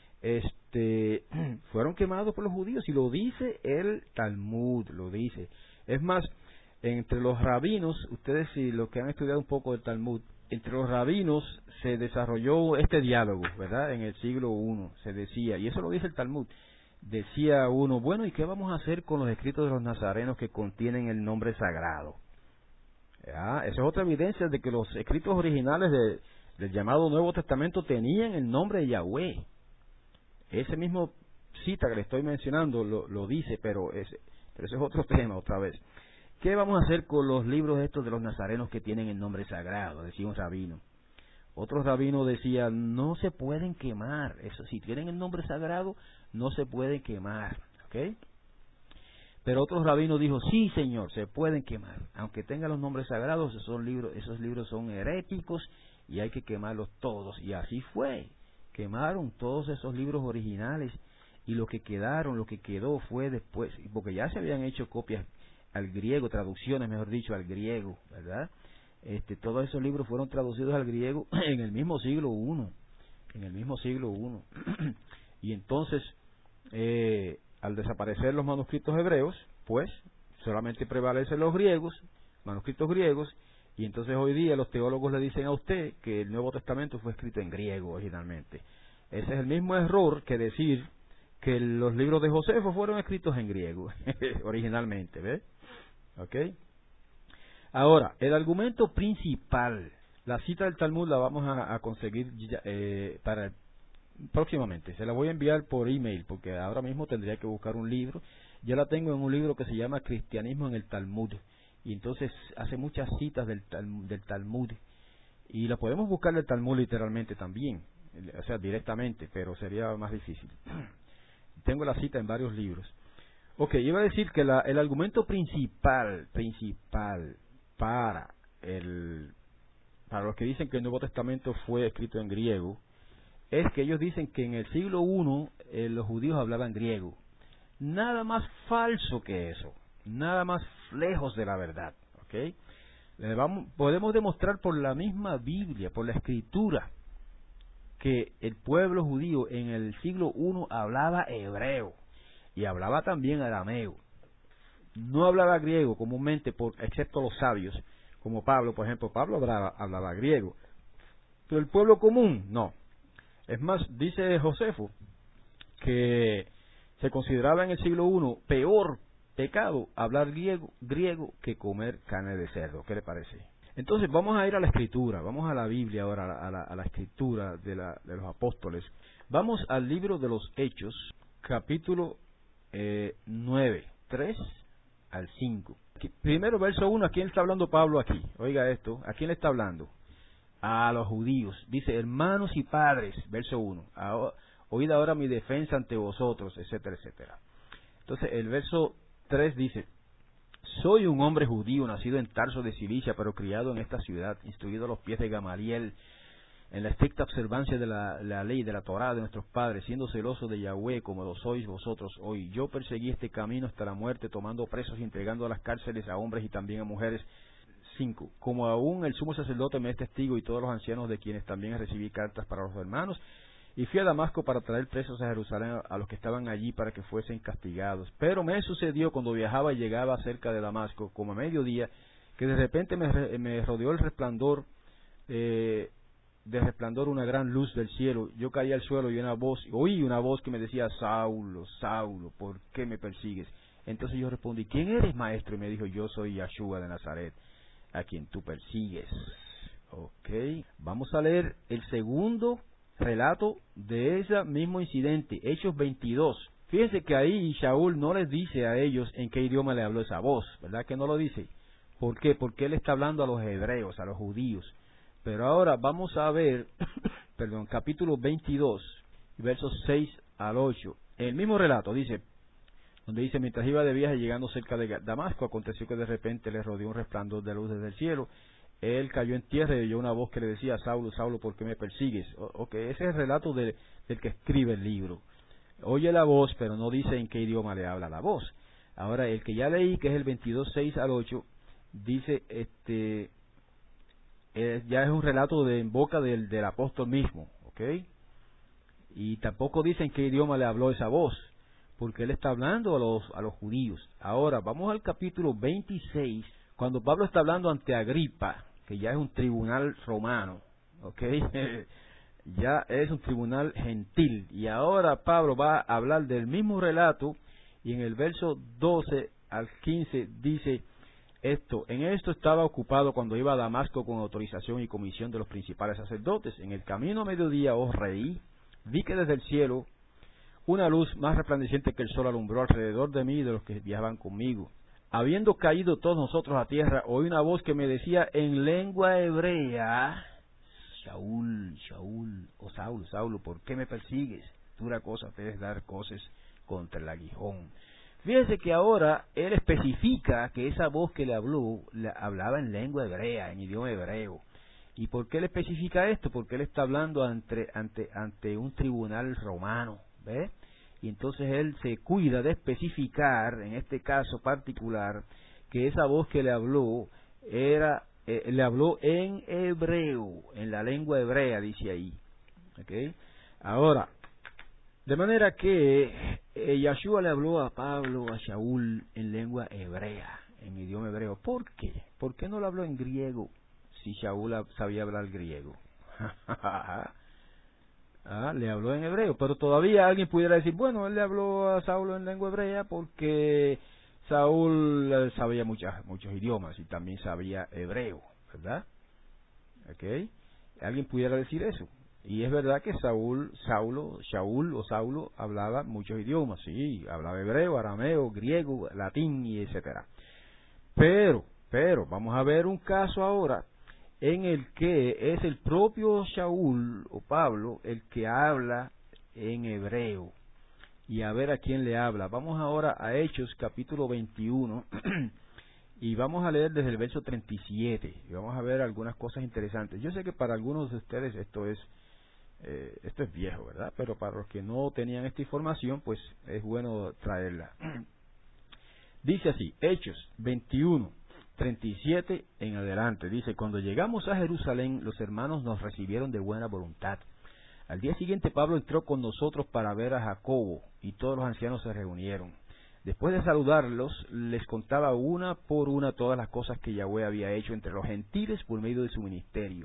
A: Este, fueron quemados por los judíos, y lo dice el Talmud, lo dice. Es más, entre los rabinos, ustedes si los que han estudiado un poco el Talmud, entre los rabinos se desarrolló este diálogo, ¿verdad? En el siglo primero se decía, y eso lo dice el Talmud, decía uno, bueno, ¿y qué vamos a hacer con los escritos de los nazarenos que contienen el nombre sagrado? ¿Ya? Esa es otra evidencia de que los escritos originales de, del llamado Nuevo Testamento tenían el nombre de Yahweh. Ese mismo cita que le estoy mencionando lo, lo dice, pero ese, pero ese es otro tema otra vez. ¿Qué vamos a hacer con los libros estos de los nazarenos que tienen el nombre sagrado? Decía un rabino. Otro rabino decía, no se pueden quemar. Eso, si tienen el nombre sagrado, no se pueden quemar. ¿Ok? Pero otro rabino dijo, sí, señor, se pueden quemar. Aunque tengan los nombres sagrados, esos libros, esos libros son heréticos y hay que quemarlos todos. Y así fue. Quemaron todos esos libros originales y lo que quedaron, lo que quedó fue después, porque ya se habían hecho copias al griego, traducciones, mejor dicho, al griego, ¿verdad? Este, todos esos libros fueron traducidos al griego en el mismo siglo primero, en el mismo siglo primero. Y entonces, eh, al desaparecer los manuscritos hebreos, pues solamente prevalecen los griegos, manuscritos griegos, y entonces hoy día los teólogos le dicen a usted que el Nuevo Testamento fue escrito en griego originalmente. Ese es el mismo error que decir que los libros de Josefo fueron escritos en griego originalmente, ¿ves? ¿Ok? Ahora, el argumento principal, la cita del Talmud la vamos a, a conseguir eh, para próximamente. Se la voy a enviar por email porque ahora mismo tendría que buscar un libro. Yo la tengo en un libro que se llama Cristianismo en el Talmud y entonces hace muchas citas del, del Talmud y la podemos buscar del Talmud literalmente también, o sea, directamente, pero sería más difícil. Tengo la cita en varios libros. Ok, iba a decir que la, el argumento principal, principal para el para los que dicen que el Nuevo Testamento fue escrito en griego, es que ellos dicen que en el siglo primero eh, los judíos hablaban griego. Nada más falso que eso, nada más lejos de la verdad. ¿Ok? Le vamos, podemos demostrar por la misma Biblia, por la Escritura, que el pueblo judío en el siglo primero hablaba hebreo y hablaba también arameo. No hablaba griego comúnmente, por, excepto los sabios, como Pablo, por ejemplo. Pablo hablaba, hablaba griego, pero el pueblo común no. Es más, dice Josefo que se consideraba en el siglo primero peor pecado hablar griego, griego que comer carne de cerdo. ¿Qué le parece? Entonces vamos a ir a la Escritura, vamos a la Biblia ahora, a la, a la, a la Escritura de, la, de los apóstoles. Vamos al libro de los Hechos, capítulo eh, nueve, tres al cinco. Primero, verso uno, ¿a quién está hablando Pablo aquí? Oiga esto, ¿a quién le está hablando? A los judíos. Dice, hermanos y padres, verso uno, oíd ahora mi defensa ante vosotros, etcétera, etcétera. Entonces el verso tres dice, soy un hombre judío, nacido en Tarso de Cilicia, pero criado en esta ciudad, instruido a los pies de Gamaliel, en la estricta observancia de la, la ley de la Torá de nuestros padres, siendo celoso de Yahweh como lo sois vosotros hoy. Yo perseguí este camino hasta la muerte, tomando presos y entregando a las cárceles a hombres y también a mujeres. Cinco. Como aún el sumo sacerdote me es testigo y todos los ancianos de quienes también recibí cartas para los hermanos, y fui a Damasco para traer presos a Jerusalén a los que estaban allí para que fuesen castigados. Pero me sucedió cuando viajaba y llegaba cerca de Damasco, como a mediodía, que de repente me, me rodeó el resplandor, eh, de resplandor una gran luz del cielo. Yo caí al suelo y una voz, oí una voz que me decía, Saulo, Saulo, ¿por qué me persigues? Entonces yo respondí, ¿quién eres, maestro? Y me dijo, yo soy Yahshua de Nazaret, a quien tú persigues. Ok, vamos a leer el segundo relato de ese mismo incidente, Hechos veintidós. Fíjense que ahí Shaul no les dice a ellos en qué idioma le habló esa voz, ¿verdad que no lo dice? ¿Por qué? Porque él está hablando a los hebreos, a los judíos. Pero ahora vamos a ver, perdón, capítulo veintidós, versos seis al ocho. El mismo relato dice, donde dice, mientras iba de viaje llegando cerca de Damasco, aconteció que de repente le rodeó un resplandor de luz desde el cielo. Él cayó en tierra y oyó una voz que le decía, Saulo, Saulo, ¿por qué me persigues? O, ok, ese es el relato de, del que escribe el libro. Oye la voz, pero no dice en qué idioma le habla la voz. Ahora, el que ya leí, que es el veintidós, seis al ocho, dice, este, eh, ya es un relato de, en boca del, del apóstol mismo, ¿ok? Y tampoco dice en qué idioma le habló esa voz, porque él está hablando a los, a los judíos. Ahora, vamos al capítulo veintiséis, cuando Pablo está hablando ante Agripa, que ya es un tribunal romano, ¿ok? Ya es un tribunal gentil. Y ahora Pablo va a hablar del mismo relato, y en el verso doce al quince dice esto: en esto estaba ocupado cuando iba a Damasco con autorización y comisión de los principales sacerdotes. En el camino a mediodía, oh rey, vi que desde el cielo una luz más resplandeciente que el sol alumbró alrededor de mí y de los que viajaban conmigo. Habiendo caído todos nosotros a tierra, oí una voz que me decía en lengua hebrea: Saúl, Saúl, o Saulo, Saulo, ¿por qué me persigues? Dura cosa te es dar cosas contra el aguijón. Fíjense que ahora él especifica que esa voz que le habló, le hablaba en lengua hebrea, en idioma hebreo. ¿Y por qué él especifica esto? Porque él está hablando ante, ante, ante un tribunal romano, ¿ve? Y entonces él se cuida de especificar, en este caso particular, que esa voz que le habló era eh, le habló en hebreo, en la lengua hebrea, dice ahí. ¿Okay? Ahora, de manera que eh, Yahshua le habló a Pablo, a Saúl, en lengua hebrea, en idioma hebreo. ¿Por qué? ¿Por qué no le habló en griego si Saúl sabía hablar griego? Ah, le habló en hebreo, pero todavía alguien pudiera decir, bueno, él le habló a Saulo en lengua hebrea porque Saúl sabía muchas, muchos idiomas y también sabía hebreo, ¿verdad? ¿Okay? Alguien pudiera decir eso. Y es verdad que Saúl, Saulo, Saúl o Saulo hablaba muchos idiomas, sí, hablaba hebreo, arameo, griego, latín y etcétera. Pero, pero, vamos a ver un caso ahora en el que es el propio Saúl o Pablo el que habla en hebreo. Y a ver a quién le habla. Vamos ahora a Hechos capítulo veintiuno y vamos a leer desde el verso treinta y siete y vamos a ver algunas cosas interesantes. Yo sé que para algunos de ustedes esto es eh, esto es viejo, ¿verdad? Pero para los que no tenían esta información, pues es bueno traerla. Dice así, Hechos veintiuno, treinta y siete en adelante. Dice: cuando llegamos a Jerusalén, los hermanos nos recibieron de buena voluntad. Al día siguiente Pablo entró con nosotros para ver a Jacobo, y todos los ancianos se reunieron. Después de saludarlos, les contaba una por una todas las cosas que Yahweh había hecho entre los gentiles por medio de su ministerio.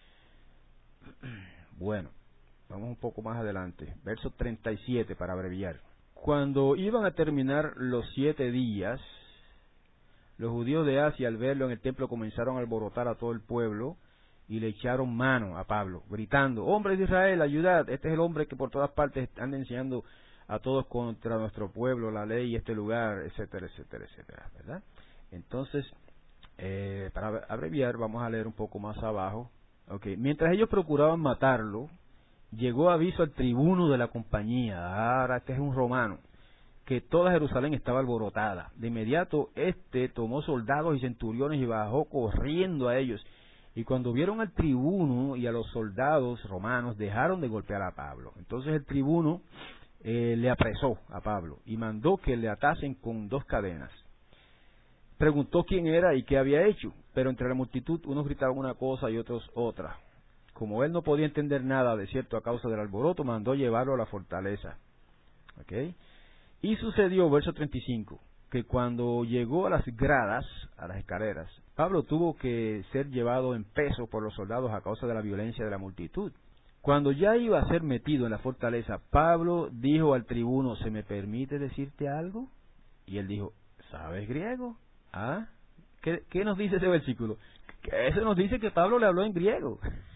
A: Bueno, vamos un poco más adelante, verso treinta y siete para abreviar. Cuando iban a terminar los siete días, los judíos de Asia, al verlo en el templo, comenzaron a alborotar a todo el pueblo y le echaron mano a Pablo, gritando: hombres de Israel, ayudad, este es el hombre que por todas partes anda enseñando a todos contra nuestro pueblo, la ley y este lugar, etcétera, etcétera, etcétera, ¿verdad? Entonces, eh, para abreviar, vamos a leer un poco más abajo. Okay. Mientras ellos procuraban matarlo, llegó aviso al tribuno de la compañía, ahora este es un romano, que toda Jerusalén estaba alborotada. De inmediato este tomó soldados y centuriones y bajó corriendo a ellos. Y cuando vieron al tribuno y a los soldados romanos, dejaron de golpear a Pablo. Entonces el tribuno eh, le apresó a Pablo y mandó que le atasen con dos cadenas. Preguntó quién era y qué había hecho, pero entre la multitud unos gritaban una cosa y otros otra. Como él no podía entender nada de cierto a causa del alboroto, mandó llevarlo a la fortaleza. ¿Okay? Y sucedió, verso treinta y cinco, que cuando llegó a las gradas, a las escaleras, Pablo tuvo que ser llevado en peso por los soldados a causa de la violencia de la multitud. Cuando ya iba a ser metido en la fortaleza, Pablo dijo al tribuno: ¿se me permite decirte algo? Y él dijo: ¿sabes griego? ¿Ah? ¿Qué, qué nos dice ese versículo? Que eso nos dice que Pablo le habló en griego.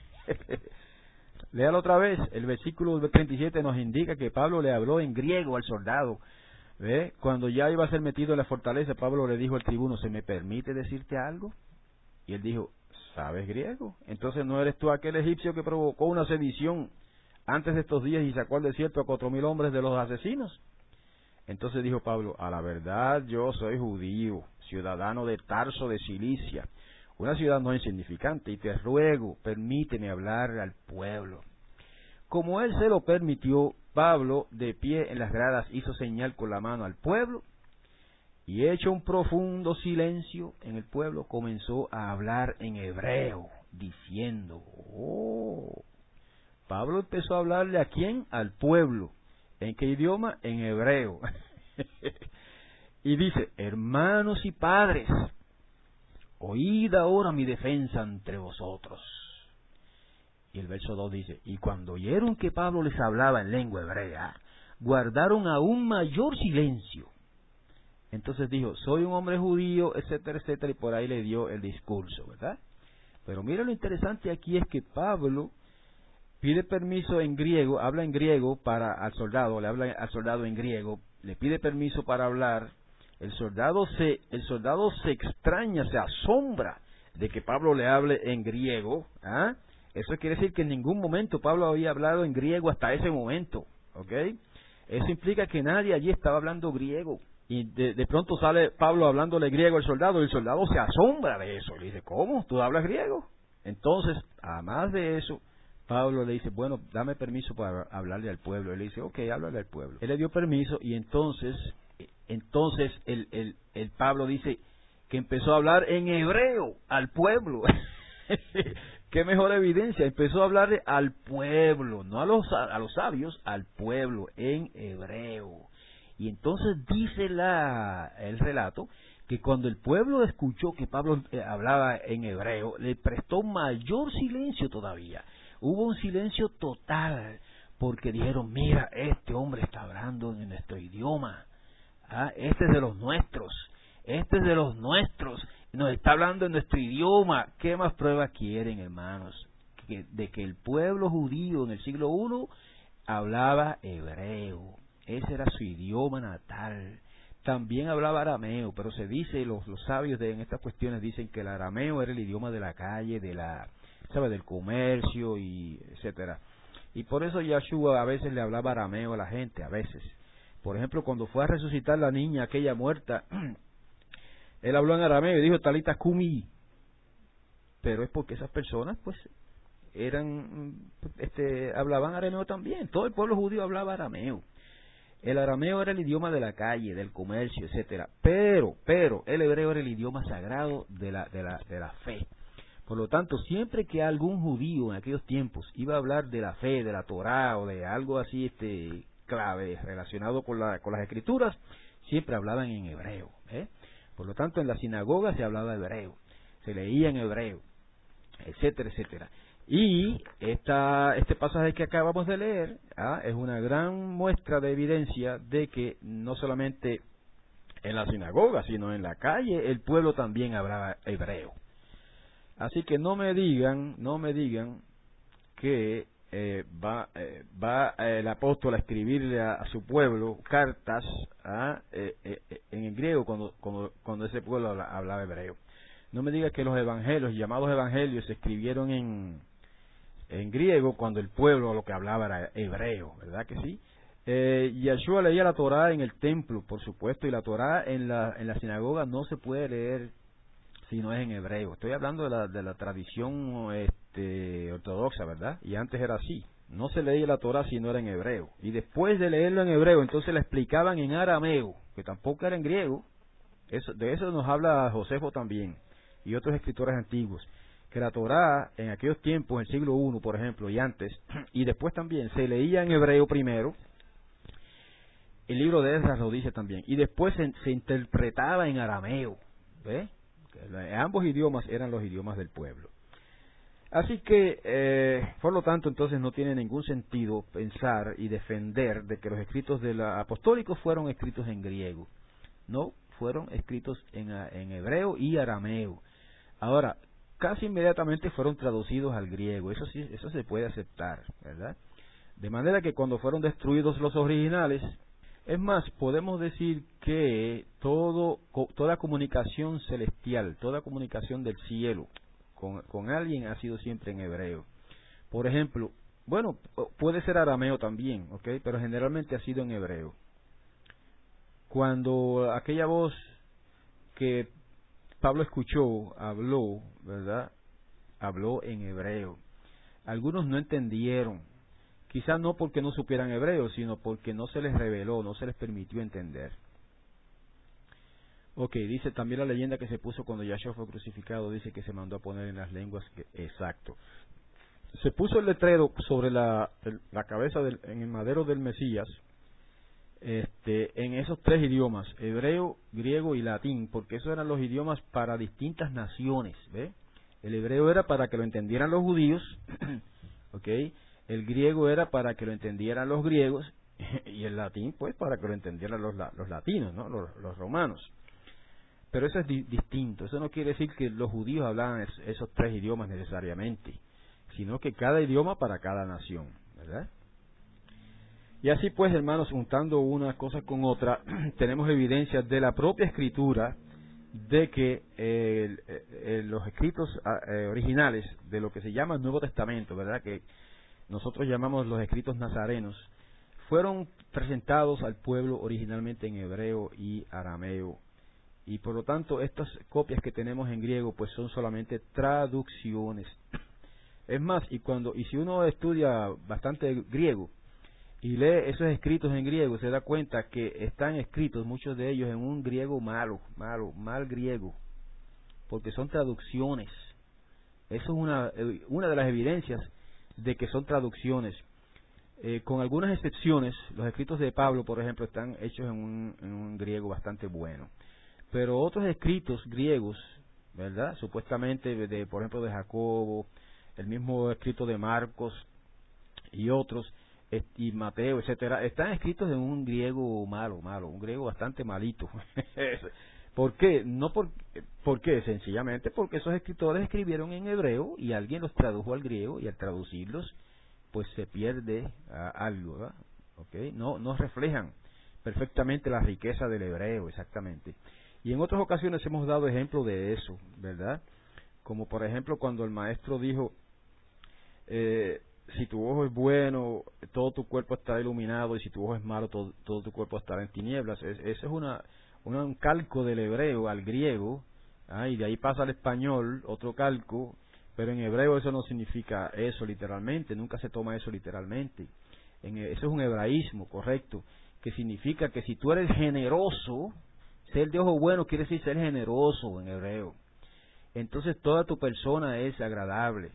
A: Léalo otra vez. El versículo treinta y siete nos indica que Pablo le habló en griego al soldado. ¿Ve? Cuando ya iba a ser metido en la fortaleza, Pablo le dijo al tribuno: ¿se me permite decirte algo? Y él dijo: ¿sabes griego? Entonces, ¿no eres tú aquel egipcio que provocó una sedición antes de estos días y sacó al desierto a cuatro mil hombres de los asesinos? Entonces dijo Pablo: a la verdad yo soy judío, ciudadano de Tarso de Cilicia, una ciudad no insignificante, y te ruego, permíteme hablar al pueblo. Como él se lo permitió, Pablo, de pie en las gradas, hizo señal con la mano al pueblo, y hecho un profundo silencio en el pueblo, comenzó a hablar en hebreo, diciendo: oh. Pablo empezó a hablarle ¿a quién? Al pueblo. ¿En qué idioma? En hebreo. Y dice: hermanos y padres,
B: oíd ahora mi defensa entre vosotros. Y el verso dos dice, y cuando oyeron que Pablo les hablaba en lengua hebrea, guardaron aún mayor silencio. Entonces dijo, soy un hombre judío, etcétera, etcétera, y por ahí le dio el discurso, ¿verdad? Pero mira, lo interesante aquí es que Pablo pide permiso en griego, habla en griego para al soldado, le habla al soldado en griego, le pide permiso para hablar. El soldado se, el soldado se extraña, se asombra de que Pablo le hable en griego, ¿ah? Eso quiere decir que en ningún momento Pablo había hablado en griego hasta ese momento, ¿ok? Eso implica que nadie allí estaba hablando griego. Y de, de pronto sale Pablo hablándole griego al soldado, y el soldado se asombra de eso. Le dice, ¿cómo? ¿Tú hablas griego? Entonces, además de eso, Pablo le dice, bueno, dame permiso para hablarle al pueblo. Él le dice, ok, háblale al pueblo. Él le dio permiso, y entonces, entonces el, el, el Pablo dice que empezó a hablar en hebreo al pueblo. Qué mejor evidencia, empezó a hablarle al pueblo, no a los, a los sabios, al pueblo, en hebreo. Y entonces dice la, el relato que cuando el pueblo escuchó que Pablo eh, hablaba en hebreo, le prestó mayor silencio todavía. Hubo un silencio total, porque dijeron, mira, este hombre está hablando en nuestro idioma, ¿ah? Este es de los nuestros, este es de los nuestros, nos está hablando en nuestro idioma. ¿Qué más pruebas quieren, hermanos? Que, de que el pueblo judío en el siglo primero hablaba hebreo. Ese era su idioma natal. También hablaba arameo, pero se dice, los, los sabios de, en estas cuestiones dicen que el arameo era el idioma de la calle, de la, ¿sabe? Del comercio, y etcétera. Y por eso Yahshua a veces le hablaba arameo a la gente, a veces. Por ejemplo, cuando fue a resucitar la niña aquella muerta, él habló en arameo y dijo, Talita Kumi. Pero es porque esas personas, pues, eran, este, hablaban arameo también. Todo el pueblo judío hablaba arameo. El arameo era el idioma de la calle, del comercio, etcétera. Pero, pero, el hebreo era el idioma sagrado de la, de la, de la fe. Por lo tanto, siempre que algún judío en aquellos tiempos iba a hablar de la fe, de la Torá o de algo así, este, clave relacionado con la, con las escrituras, siempre hablaban en hebreo, ¿eh? Por lo tanto, en la sinagoga se hablaba hebreo, se leía en hebreo, etcétera, etcétera. Y esta, este pasaje que acabamos de leer, ¿ah? Es una gran muestra de evidencia de que no solamente en la sinagoga, sino en la calle, el pueblo también hablaba hebreo. Así que no me digan, no me digan que eh, va, eh, va el apóstol a escribirle a, a su pueblo cartas ¿ah? eh, eh, en el griego cuando, cuando, cuando ese pueblo habla, hablaba hebreo. No me digas que los evangelios, llamados evangelios, se escribieron en, en griego cuando el pueblo lo que hablaba era hebreo, ¿verdad que sí? Eh, Yahshua leía la Torá en el templo, por supuesto, y la Torá en la, en la sinagoga no se puede leer si no es en hebreo. Estoy hablando de la, de la tradición este, ortodoxa, ¿verdad? Y antes era así. No se leía la Torá si no era en hebreo. Y después de leerlo en hebreo, entonces la explicaban en arameo, que tampoco era en griego. Eso, de eso nos habla Josefo también, y otros escritores antiguos, que la Torá en aquellos tiempos, en el siglo primero, por ejemplo, y antes, y después también, se leía en hebreo primero. El libro de Esdras lo dice también, y después se, se interpretaba en arameo, ¿ves? Ambos idiomas eran los idiomas del pueblo. Así que, eh, por lo tanto, entonces no tiene ningún sentido pensar y defender de que los escritos de los apostólicos fueron escritos en griego. No, fueron escritos en, en hebreo y arameo. Ahora, casi inmediatamente fueron traducidos al griego. Eso sí, eso se puede aceptar, ¿verdad? De manera que cuando fueron destruidos los originales, es más, podemos decir que todo, toda comunicación celestial, toda comunicación del cielo con, con alguien ha sido siempre en hebreo. Por ejemplo, bueno, puede ser arameo también, ¿ok? Pero generalmente ha sido en hebreo. Cuando aquella voz que Pablo escuchó, habló, ¿verdad? Habló en hebreo. Algunos no entendieron. Quizás no porque no supieran hebreo, sino porque no se les reveló, no se les permitió entender. Ok, dice también la leyenda que se puso cuando Yahshua fue crucificado, dice que se mandó a poner en las lenguas, que, exacto. Se puso el letrero sobre la, el, la cabeza, del, en el madero del Mesías,
A: este, en esos tres idiomas, hebreo, griego y latín, porque esos eran los idiomas para distintas naciones, ¿ve? El hebreo era para que lo entendieran los judíos, ¿ok? El griego era para que lo entendieran los griegos, y el latín, pues, para que lo entendieran los, los latinos, ¿no? Los, los romanos. Pero eso es di distinto. Eso no quiere decir que los judíos hablaban es, esos tres idiomas necesariamente, sino que cada idioma para cada nación, ¿verdad? Y así pues, hermanos, juntando una cosa con otra, tenemos evidencias de la propia Escritura de que eh, eh, los escritos eh, originales de lo que se llama el Nuevo Testamento, ¿verdad? Que nosotros llamamos los escritos nazarenos, fueron presentados al pueblo originalmente en hebreo y arameo. Y por lo tanto, estas copias que tenemos en griego, pues son solamente traducciones. Es más, y cuando y si uno estudia bastante griego y lee esos escritos en griego, se da cuenta que están escritos, muchos de ellos, en un griego malo, malo, mal griego, porque son traducciones. Eso es una, una de las evidencias de que son traducciones. Eh, con algunas excepciones, los escritos de Pablo, por ejemplo, están hechos en un, en un griego bastante bueno. Pero otros escritos griegos, ¿verdad? Supuestamente, de, por ejemplo, de Jacobo, el mismo escrito de Marcos y otros, y Mateo, etcétera, están escritos en un griego malo, malo, un griego bastante malito. ¿Por qué? No por, ¿por qué? Sencillamente porque esos escritores escribieron en hebreo y alguien los tradujo al griego, y al traducirlos, pues se pierde uh, algo, ¿verdad? ¿Okay? No, no reflejan perfectamente la riqueza del hebreo, exactamente. Y en otras ocasiones hemos dado ejemplo de eso, ¿verdad? Como por ejemplo cuando el maestro dijo, eh, si tu ojo es bueno, todo tu cuerpo estará iluminado, y si tu ojo es malo, todo, todo tu cuerpo estará en tinieblas. Es, eso es una, una, un calco del hebreo al griego, ¿ah? Y de ahí pasa al español, otro calco, pero en hebreo eso no significa eso literalmente, nunca se toma eso literalmente. En, eso es un hebraísmo, correcto, que significa que si tú eres generoso, ser de ojo bueno quiere decir ser generoso en hebreo. Entonces toda tu persona es agradable.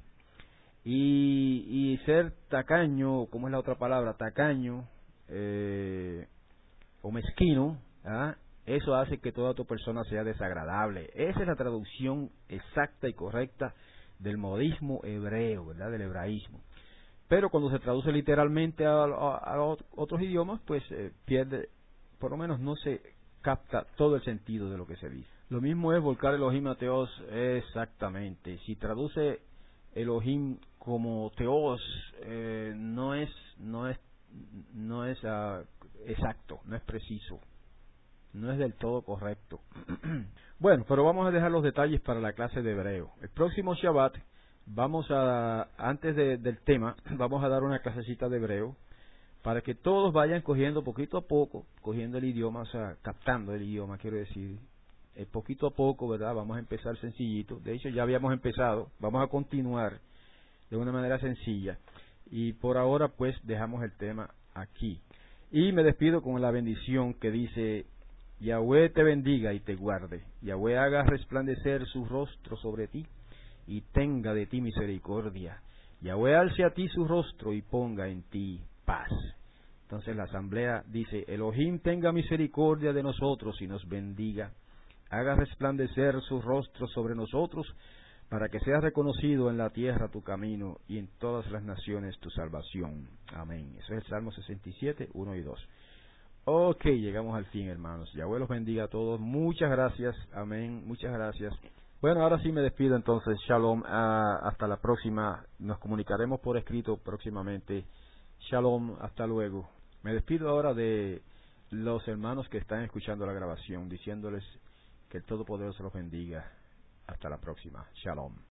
A: Y, y ser tacaño, ¿cómo es la otra palabra? Tacaño eh, o mezquino, ¿ah? Eso hace que toda tu persona sea desagradable. Esa es la traducción exacta y correcta del modismo hebreo, ¿verdad? Del hebraísmo. Pero cuando se traduce literalmente a, a, a otros idiomas, pues eh, pierde, por lo menos no se capta todo el sentido de lo que se dice. Lo mismo es volcar Elohim a Teos, exactamente. Si traduce Elohim como Teos, eh, no es no es no es uh, exacto, no es preciso, no es del todo correcto. Bueno, pero vamos a dejar los detalles para la clase de hebreo. El próximo Shabbat vamos a, antes de, del tema, vamos a dar una clasecita de hebreo para que todos vayan cogiendo poquito a poco, cogiendo el idioma, o sea, captando el idioma, quiero decir, eh, poquito a poco, ¿verdad? Vamos a empezar sencillito. De hecho, ya habíamos empezado, vamos a continuar de una manera sencilla. Y por ahora, pues, dejamos el tema aquí. Y me despido con la bendición que dice: Yahweh te bendiga y te guarde. Yahweh haga resplandecer su rostro sobre ti y tenga de ti misericordia. Yahweh alce a ti su rostro y ponga en ti paz. Entonces la asamblea dice: Elohim tenga misericordia de nosotros y nos bendiga. Haga resplandecer su rostro sobre nosotros, para que sea reconocido en la tierra tu camino y en todas las naciones tu salvación. Amén. Eso es el Salmo sesenta y siete, uno y dos. Ok, llegamos al fin, hermanos. Yahweh los bendiga a todos. Muchas gracias. Amén. Muchas gracias. Bueno, ahora sí me despido entonces. Shalom. Uh, hasta la próxima. Nos comunicaremos por escrito próximamente. Shalom. Hasta luego. Me despido ahora de los hermanos que están escuchando la grabación, diciéndoles que el Todopoderoso los bendiga. Hasta la próxima. Shalom.